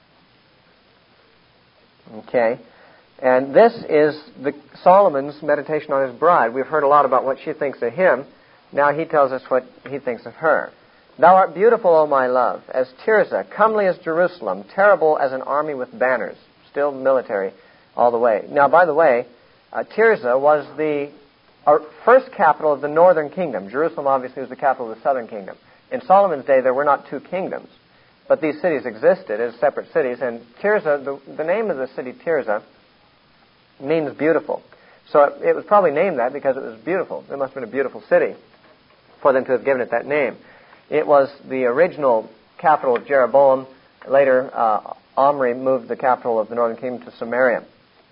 Okay? And this is the, Solomon's meditation on his bride. We've heard a lot about what she thinks of him. Now he tells us what he thinks of her. Thou art beautiful, O my love, as Tirzah, comely as Jerusalem, terrible as an army with banners. Still military all the way. Now, by the way, uh, Tirzah was the uh, first capital of the northern kingdom. Jerusalem, obviously, was the capital of the southern kingdom. In Solomon's day, there were not two kingdoms, but these cities existed as separate cities. And Tirzah, the, the name of the city Tirzah, means beautiful. So it, it was probably named that because it was beautiful. It must have been a beautiful city for them to have given it that name. It was the original capital of Jeroboam. Later, uh, Omri moved the capital of the northern kingdom to Samaria.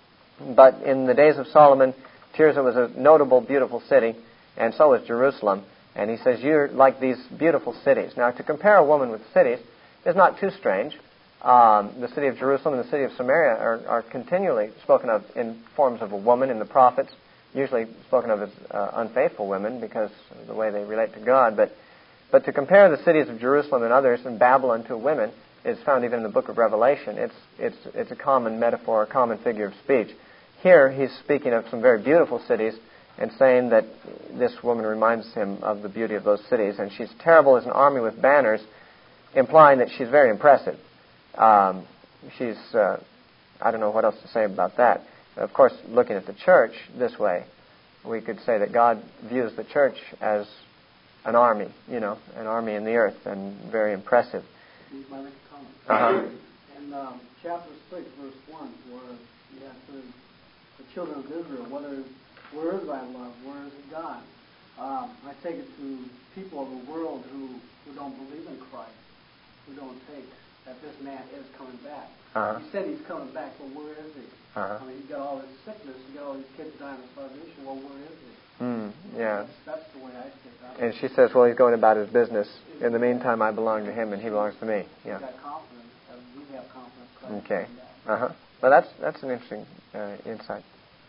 But in the days of Solomon, Tirzah was a notable, beautiful city, and so was Jerusalem. And he says, you're like these beautiful cities. Now, to compare a woman with cities is not too strange. Um, the city of Jerusalem and the city of Samaria are, are continually spoken of in forms of a woman in the prophets, usually spoken of as uh, unfaithful women because of the way they relate to God. But but to compare the cities of Jerusalem and others and Babylon to women is found even in the book of Revelation. It's it's it's a common metaphor, a common figure of speech. Here he's speaking of some very beautiful cities and saying that this woman reminds him of the beauty of those cities, and she's terrible as an army with banners, implying that she's very impressive. Um, she's, uh, I don't know what else to say about that. Of course, looking at the church this way, we could say that God views the church as an army, you know, an army in the earth, and very impressive. Here's my next comment. Uh-huh. In um, chapter six, verse one, where you have the, the children of Israel, whether where is thy love, where is God? Um, I take it to people of the world who, who don't believe in Christ, who don't take that this man is coming back. Uh-huh. He said he's coming back, but where is he? Uh-huh. I mean, he's got all this sickness, he's got all these kids dying of starvation. Well, where is he? Mm, yeah. That's, that's the way I take that. And she says, well, he's going about his business. In the meantime, I belong to him and he belongs to me. Yeah. He's got confidence, and we have confidence. Christ Okay. is coming back. Uh-huh. Well, that's, that's an interesting uh, insight.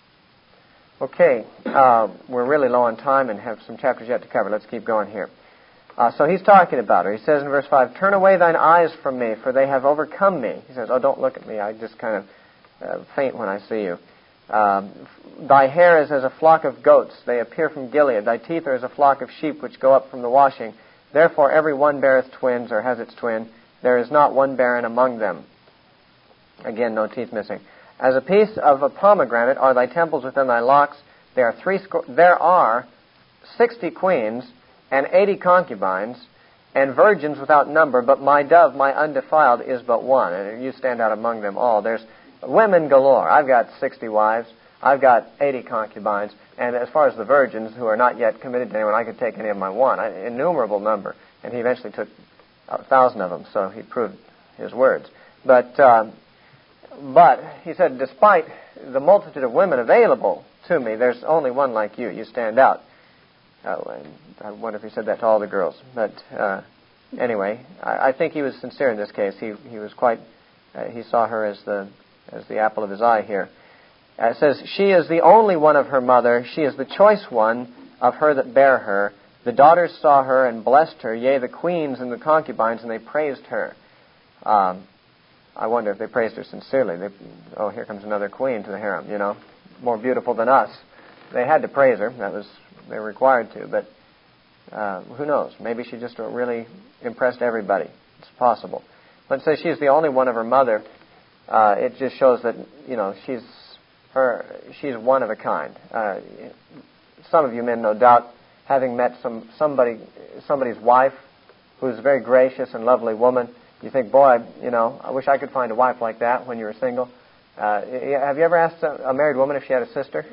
Okay. Uh, we're really low on time and have some chapters yet to cover. Let's keep going here. Uh, so he's talking about her. He says in verse five, turn away thine eyes from me, for they have overcome me. He says, oh, don't look at me. I just kind of uh, faint when I see you. Um, thy hair is as a flock of goats. They appear from Gilead. Thy teeth are as a flock of sheep which go up from the washing. Therefore every one beareth twins, or has its twin. There is not one barren among them. Again, no teeth missing. As a piece of a pomegranate are thy temples within thy locks. There are three. Sco- there are sixty queens and eighty concubines, and virgins without number, but my dove, my undefiled, is but one. And you stand out among them all. There's women galore. I've got sixty wives. I've got eighty concubines. And as far as the virgins who are not yet committed to anyone, I could take any of my one. An innumerable number. And he eventually took a thousand of them, so he proved his words. But, uh, but he said, despite the multitude of women available to me, there's only one like you. You stand out. Oh, and I wonder if he said that to all the girls. But uh, anyway, I, I think he was sincere in this case. He he was quite. Uh, he saw her as the as the apple of his eye here. Uh, it says, she is the only one of her mother. She is the choice one of her that bare her. The daughters saw her and blessed her. Yea, the queens and the concubines, and they praised her. Um, I wonder if they praised her sincerely. They, oh, here comes another queen to the harem. You know, more beautiful than us. They had to praise her. That was. They were required to, but uh, who knows? Maybe she just really impressed everybody. It's possible. But it says she's the only one of her mother. Uh, it just shows that, you know, she's her. She's one of a kind. Uh, some of you men, no doubt, having met some somebody somebody's wife who's a very gracious and lovely woman, you think, boy, you know, I wish I could find a wife like that when you were single. Uh, have you ever asked a, a married woman if she had a sister?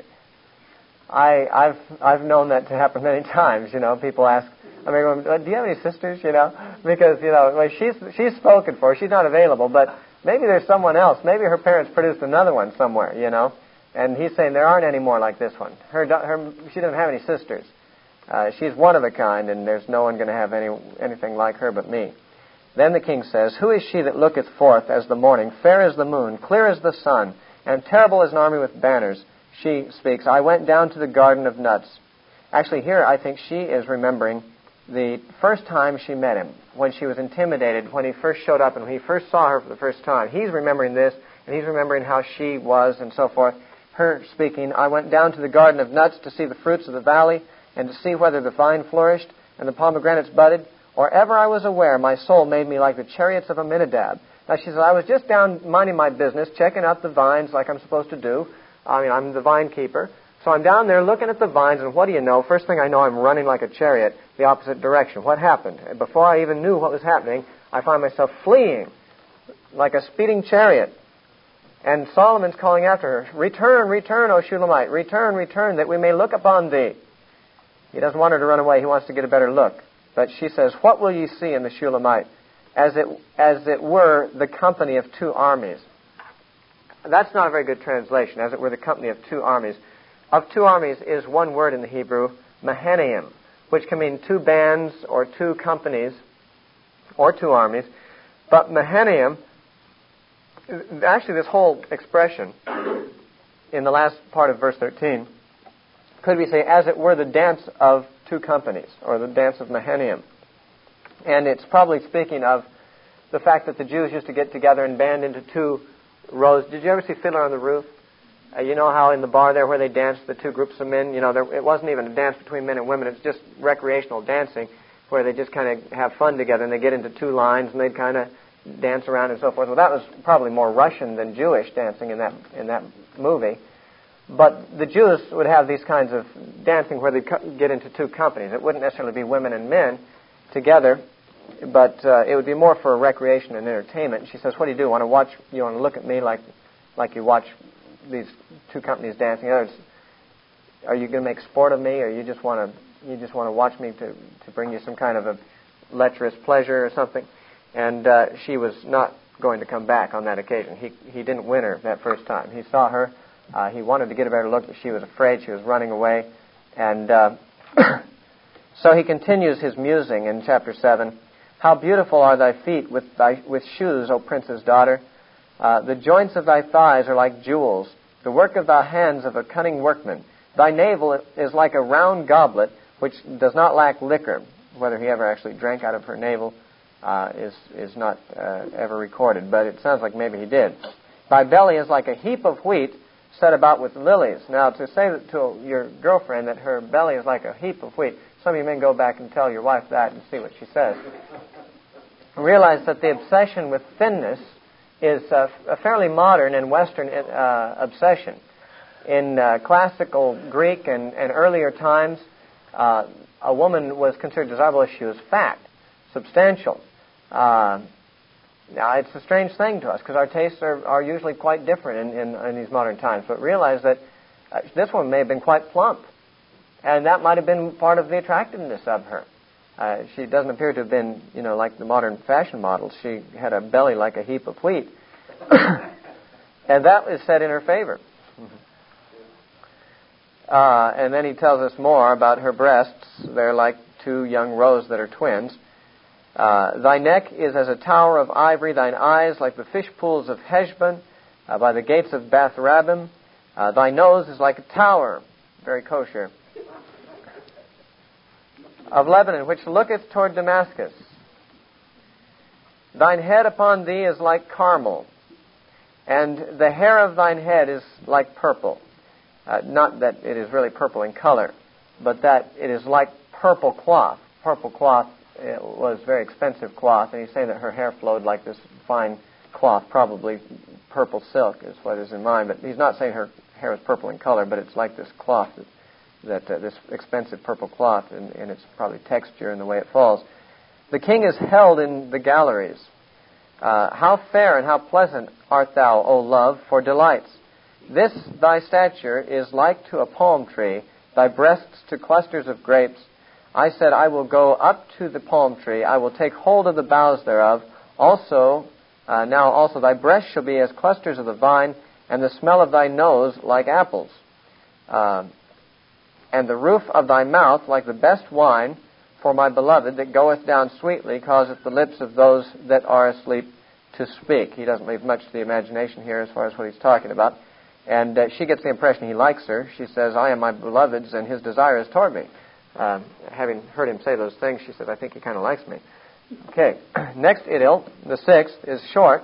I, I've I've known that to happen many times. You know, people ask, I mean, do you have any sisters? You know, because you know, well, she's she's spoken for, she's not available, but maybe there's someone else. Maybe her parents produced another one somewhere. You know, and he's saying there aren't any more like this one. Her her she doesn't have any sisters. Uh, she's one of a kind, and there's no one going to have any anything like her but me. Then the king says, who is she that looketh forth as the morning, fair as the moon, clear as the sun, and terrible as an army with banners? She speaks, I went down to the garden of nuts. Actually, here I think she is remembering the first time she met him, when she was intimidated, when he first showed up and when he first saw her for the first time. He's remembering this, and he's remembering how she was and so forth. Her speaking, I went down to the garden of nuts to see the fruits of the valley and to see whether the vine flourished and the pomegranates budded. Or ever I was aware, my soul made me like the chariots of Aminadab. Now, she said, I was just down minding my business, checking out the vines like I'm supposed to do. I mean, I'm the vine keeper. So I'm down there looking at the vines, and what do you know? First thing I know, I'm running like a chariot the opposite direction. What happened? Before I even knew what was happening, I find myself fleeing like a speeding chariot. And Solomon's calling after her, return, return, O Shulamite, return, return, that we may look upon thee. He doesn't want her to run away. He wants to get a better look. But she says, what will ye see in the Shulamite? As it, as it were the company of two armies. That's not a very good translation, as it were the company of two armies. Of two armies is one word in the Hebrew, Mahanaim, which can mean two bands or two companies or two armies. But Mahanaim, actually this whole expression in the last part of verse thirteen, could we say, as it were the dance of two companies, or the dance of Mahanaim. And it's probably speaking of the fact that the Jews used to get together and band into two rows. Did you ever see Fiddler on the Roof? Uh, you know how in the bar there where they danced, the two groups of men, you know, there, it wasn't even a dance between men and women. It's just recreational dancing where they just kind of have fun together and they get into two lines and they'd kind of dance around and so forth. Well, that was probably more Russian than Jewish dancing in that in that movie. But the Jews would have these kinds of dancing where they'd co- get into two companies. It wouldn't necessarily be women and men together, but uh, it would be more for recreation and entertainment. And she says, what do you do? Want to watch? You want to look at me like like you watch these two companies dancing? Others, are you going to make sport of me, or you just want to you just want to watch me to to bring you some kind of a lecherous pleasure or something? And uh, she was not going to come back on that occasion. He he didn't win her that first time. He saw her. Uh, he wanted to get a better look, but she was afraid. She was running away, and. Uh, So he continues his musing in chapter seven. How beautiful are thy feet with thy with shoes, O prince's daughter. Uh, the joints of thy thighs are like jewels, the work of thy hands of a cunning workman. Thy navel is like a round goblet, which does not lack liquor. Whether he ever actually drank out of her navel uh, is is not uh, ever recorded, but it sounds like maybe he did. Thy belly is like a heap of wheat set about with lilies. Now, to say that to your girlfriend that her belly is like a heap of wheat, some of you men go back and tell your wife that and see what she says. Realize that the obsession with thinness is uh, a fairly modern and Western uh, obsession. In uh, classical Greek and, and earlier times, uh, a woman was considered desirable if she was fat, substantial. Uh, now, it's a strange thing to us because our tastes are, are usually quite different in, in, in these modern times. But realize that uh, this woman may have been quite plump. And that might have been part of the attractiveness of her. Uh, she doesn't appear to have been, you know, like the modern fashion models. She had a belly like a heap of wheat. And that is said in her favor. Uh, and then he tells us more about her breasts. They're like two young roes that are twins. Uh, thy neck is as a tower of ivory, thine eyes like the fish pools of Heshbon, uh, by the gates of Bath Rabbim. Uh, thy nose is like a tower, very kosher, of Lebanon, which looketh toward Damascus. Thine head upon thee is like Carmel, and the hair of thine head is like purple. Uh, not that it is really purple in color, but that it is like purple cloth. Purple cloth it was very expensive cloth, and he's saying that her hair flowed like this fine cloth, probably purple silk is what is in mind. But he's not saying her hair is purple in color, but it's like this cloth that that uh, this expensive purple cloth and, and its probably texture and the way it falls. The king is held in the galleries. Uh, how fair and how pleasant art thou, O love, for delights. This thy stature is like to a palm tree, thy breasts to clusters of grapes. I said, I will go up to the palm tree, I will take hold of the boughs thereof. Also, uh, now also thy breasts shall be as clusters of the vine, and the smell of thy nose like apples. Uh, And the roof of thy mouth like the best wine, for my beloved that goeth down sweetly causeth the lips of those that are asleep to speak. He doesn't leave much to the imagination here as far as what he's talking about. And uh, she gets the impression he likes her. She says, I am my beloved's, and his desire is toward me. Uh, having heard him say those things, she says, I think he kind of likes me. Okay, next idyll, the sixth, is short,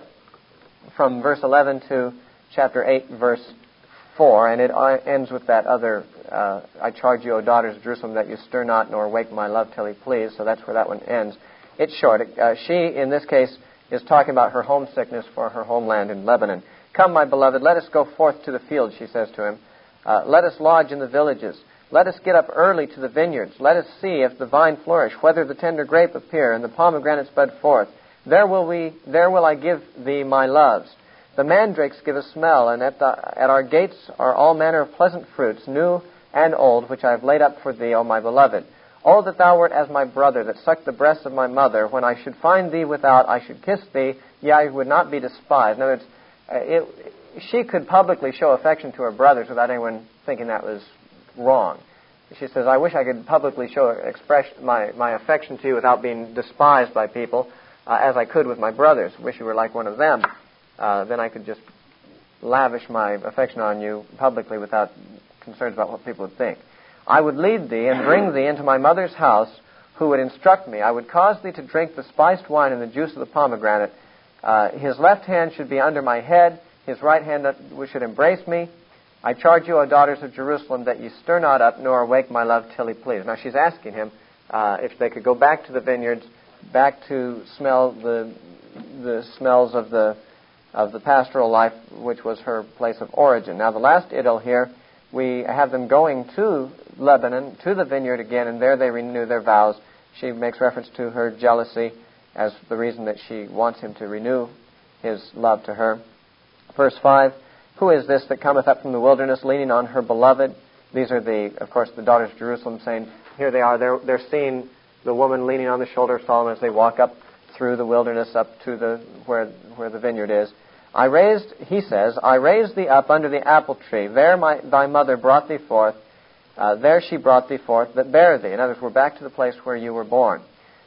from verse eleven to chapter eight, verse four, and it ends with that other, uh, I charge you, O daughters of Jerusalem, that you stir not nor wake my love till he please. So that's where that one ends. It's short. Uh, she, in this case, is talking about her homesickness for her homeland in Lebanon. Come, my beloved, let us go forth to the field, she says to him. Uh, let us lodge in the villages. Let us get up early to the vineyards. Let us see if the vine flourish, whether the tender grape appear, and the pomegranates bud forth. There will we, there will I give thee my loves. The mandrakes give a smell, and at, the, at our gates are all manner of pleasant fruits, new and old, which I have laid up for thee, O my beloved. Oh, that thou wert as my brother, that sucked the breast of my mother. When I should find thee without, I should kiss thee, yea, I would not be despised. In other words, uh, it, she could publicly show affection to her brothers without anyone thinking that was wrong. She says, I wish I could publicly show express my, my affection to you without being despised by people, uh, as I could with my brothers. Wish you were like one of them. Uh, then I could just lavish my affection on you publicly without concerns about what people would think. I would lead thee and bring thee into my mother's house, who would instruct me. I would cause thee to drink the spiced wine and the juice of the pomegranate. Uh, his left hand should be under my head, his right hand should embrace me. I charge you, O daughters of Jerusalem, that ye stir not up, nor awake my love till he please. Now she's asking him uh, if they could go back to the vineyards, back to smell the the smells of the of the pastoral life, which was her place of origin. Now the last idyll here, we have them going to Lebanon, to the vineyard again, and there they renew their vows. She makes reference to her jealousy as the reason that she wants him to renew his love to her. Verse five, who is this that cometh up from the wilderness, leaning on her beloved? These are the, of course, the daughters of Jerusalem saying, here they are, they're, they're seeing the woman leaning on the shoulder of Solomon as they walk up through the wilderness up to the where where the vineyard is. I raised, he says, I raised thee up under the apple tree. There my, thy mother brought thee forth. Uh, there she brought thee forth that bare thee. In other words, we're back to the place where you were born.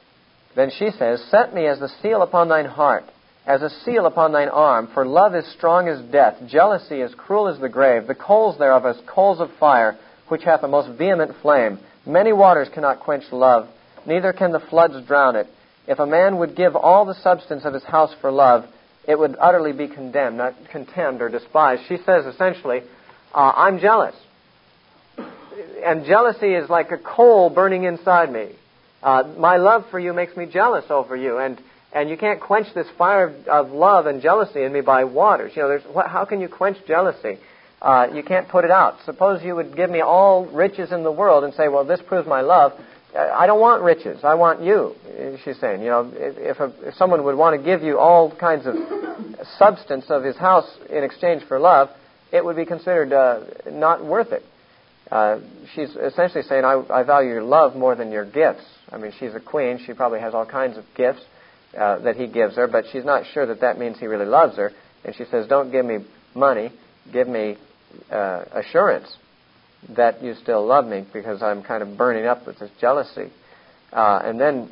Then she says, set me as the seal upon thine heart, as a seal upon thine arm, for love is strong as death, jealousy is cruel as the grave, the coals thereof as coals of fire, which hath a most vehement flame. Many waters cannot quench love, neither can the floods drown it. If a man would give all the substance of his house for love, it would utterly be condemned, not contemned or despised. She says essentially, uh, I'm jealous. And jealousy is like a coal burning inside me. Uh, my love for you makes me jealous over you. And, and you can't quench this fire of love and jealousy in me by waters. You know, there's, what, how can you quench jealousy? Uh, you can't put it out. Suppose you would give me all riches in the world and say, well, this proves my love. I don't want riches. I want you, she's saying. You know, if, a, if someone would want to give you all kinds of substance of his house in exchange for love, it would be considered uh, not worth it. Uh, she's essentially saying, I, I value your love more than your gifts. I mean, she's a queen. She probably has all kinds of gifts uh, that he gives her, but she's not sure that that means he really loves her. And she says, don't give me money. Give me uh, assurance that you still love me, because I'm kind of burning up with this jealousy. Uh, and then,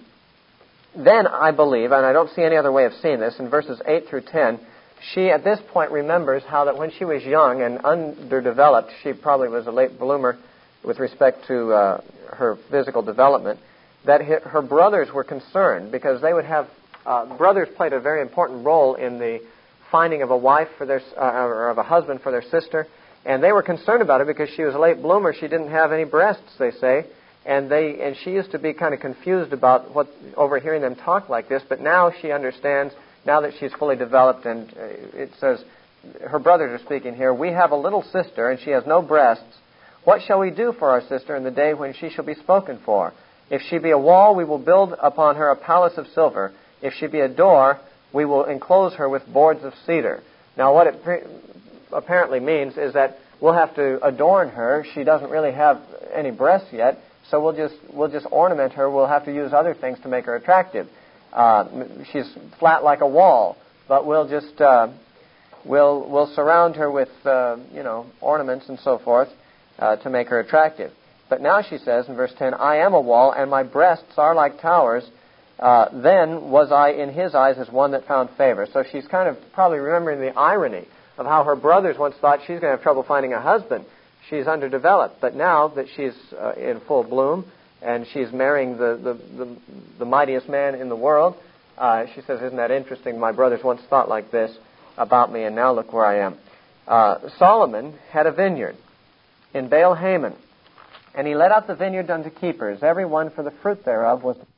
then I believe, and I don't see any other way of seeing this, in verses eight through ten, she at this point remembers how that when she was young and underdeveloped, she probably was a late bloomer with respect to uh, her physical development, that her brothers were concerned, because they would have, uh, brothers played a very important role in the finding of a wife for their, uh, or of a husband for their sister. And they were concerned about it because she was a late bloomer. She didn't have any breasts, they say. And they and she used to be kind of confused about what overhearing them talk like this. But now she understands, now that she's fully developed, and it says, her brothers are speaking here, we have a little sister, and she has no breasts. What shall we do for our sister in the day when she shall be spoken for? If she be a wall, we will build upon her a palace of silver. If she be a door, we will enclose her with boards of cedar. Now what it pre- apparently means is that we'll have to adorn her. She doesn't really have any breasts yet, so we'll just we'll just ornament her. We'll have to use other things to make her attractive. Uh, she's flat like a wall, but we'll just uh, we'll we'll surround her with uh, you know ornaments and so forth uh, to make her attractive. But now she says in verse ten, I am a wall, and my breasts are like towers. Uh, then was I in his eyes as one that found favor. So she's kind of probably remembering the irony of how her brothers once thought she's going to have trouble finding a husband. She's underdeveloped. But now that she's uh, in full bloom and she's marrying the, the, the, the mightiest man in the world. Uh, she says, isn't that interesting? My brothers once thought like this about me, and now look where I am. Uh, Solomon had a vineyard in Baal Hamon, and he let out the vineyard unto keepers. Every one for the fruit thereof was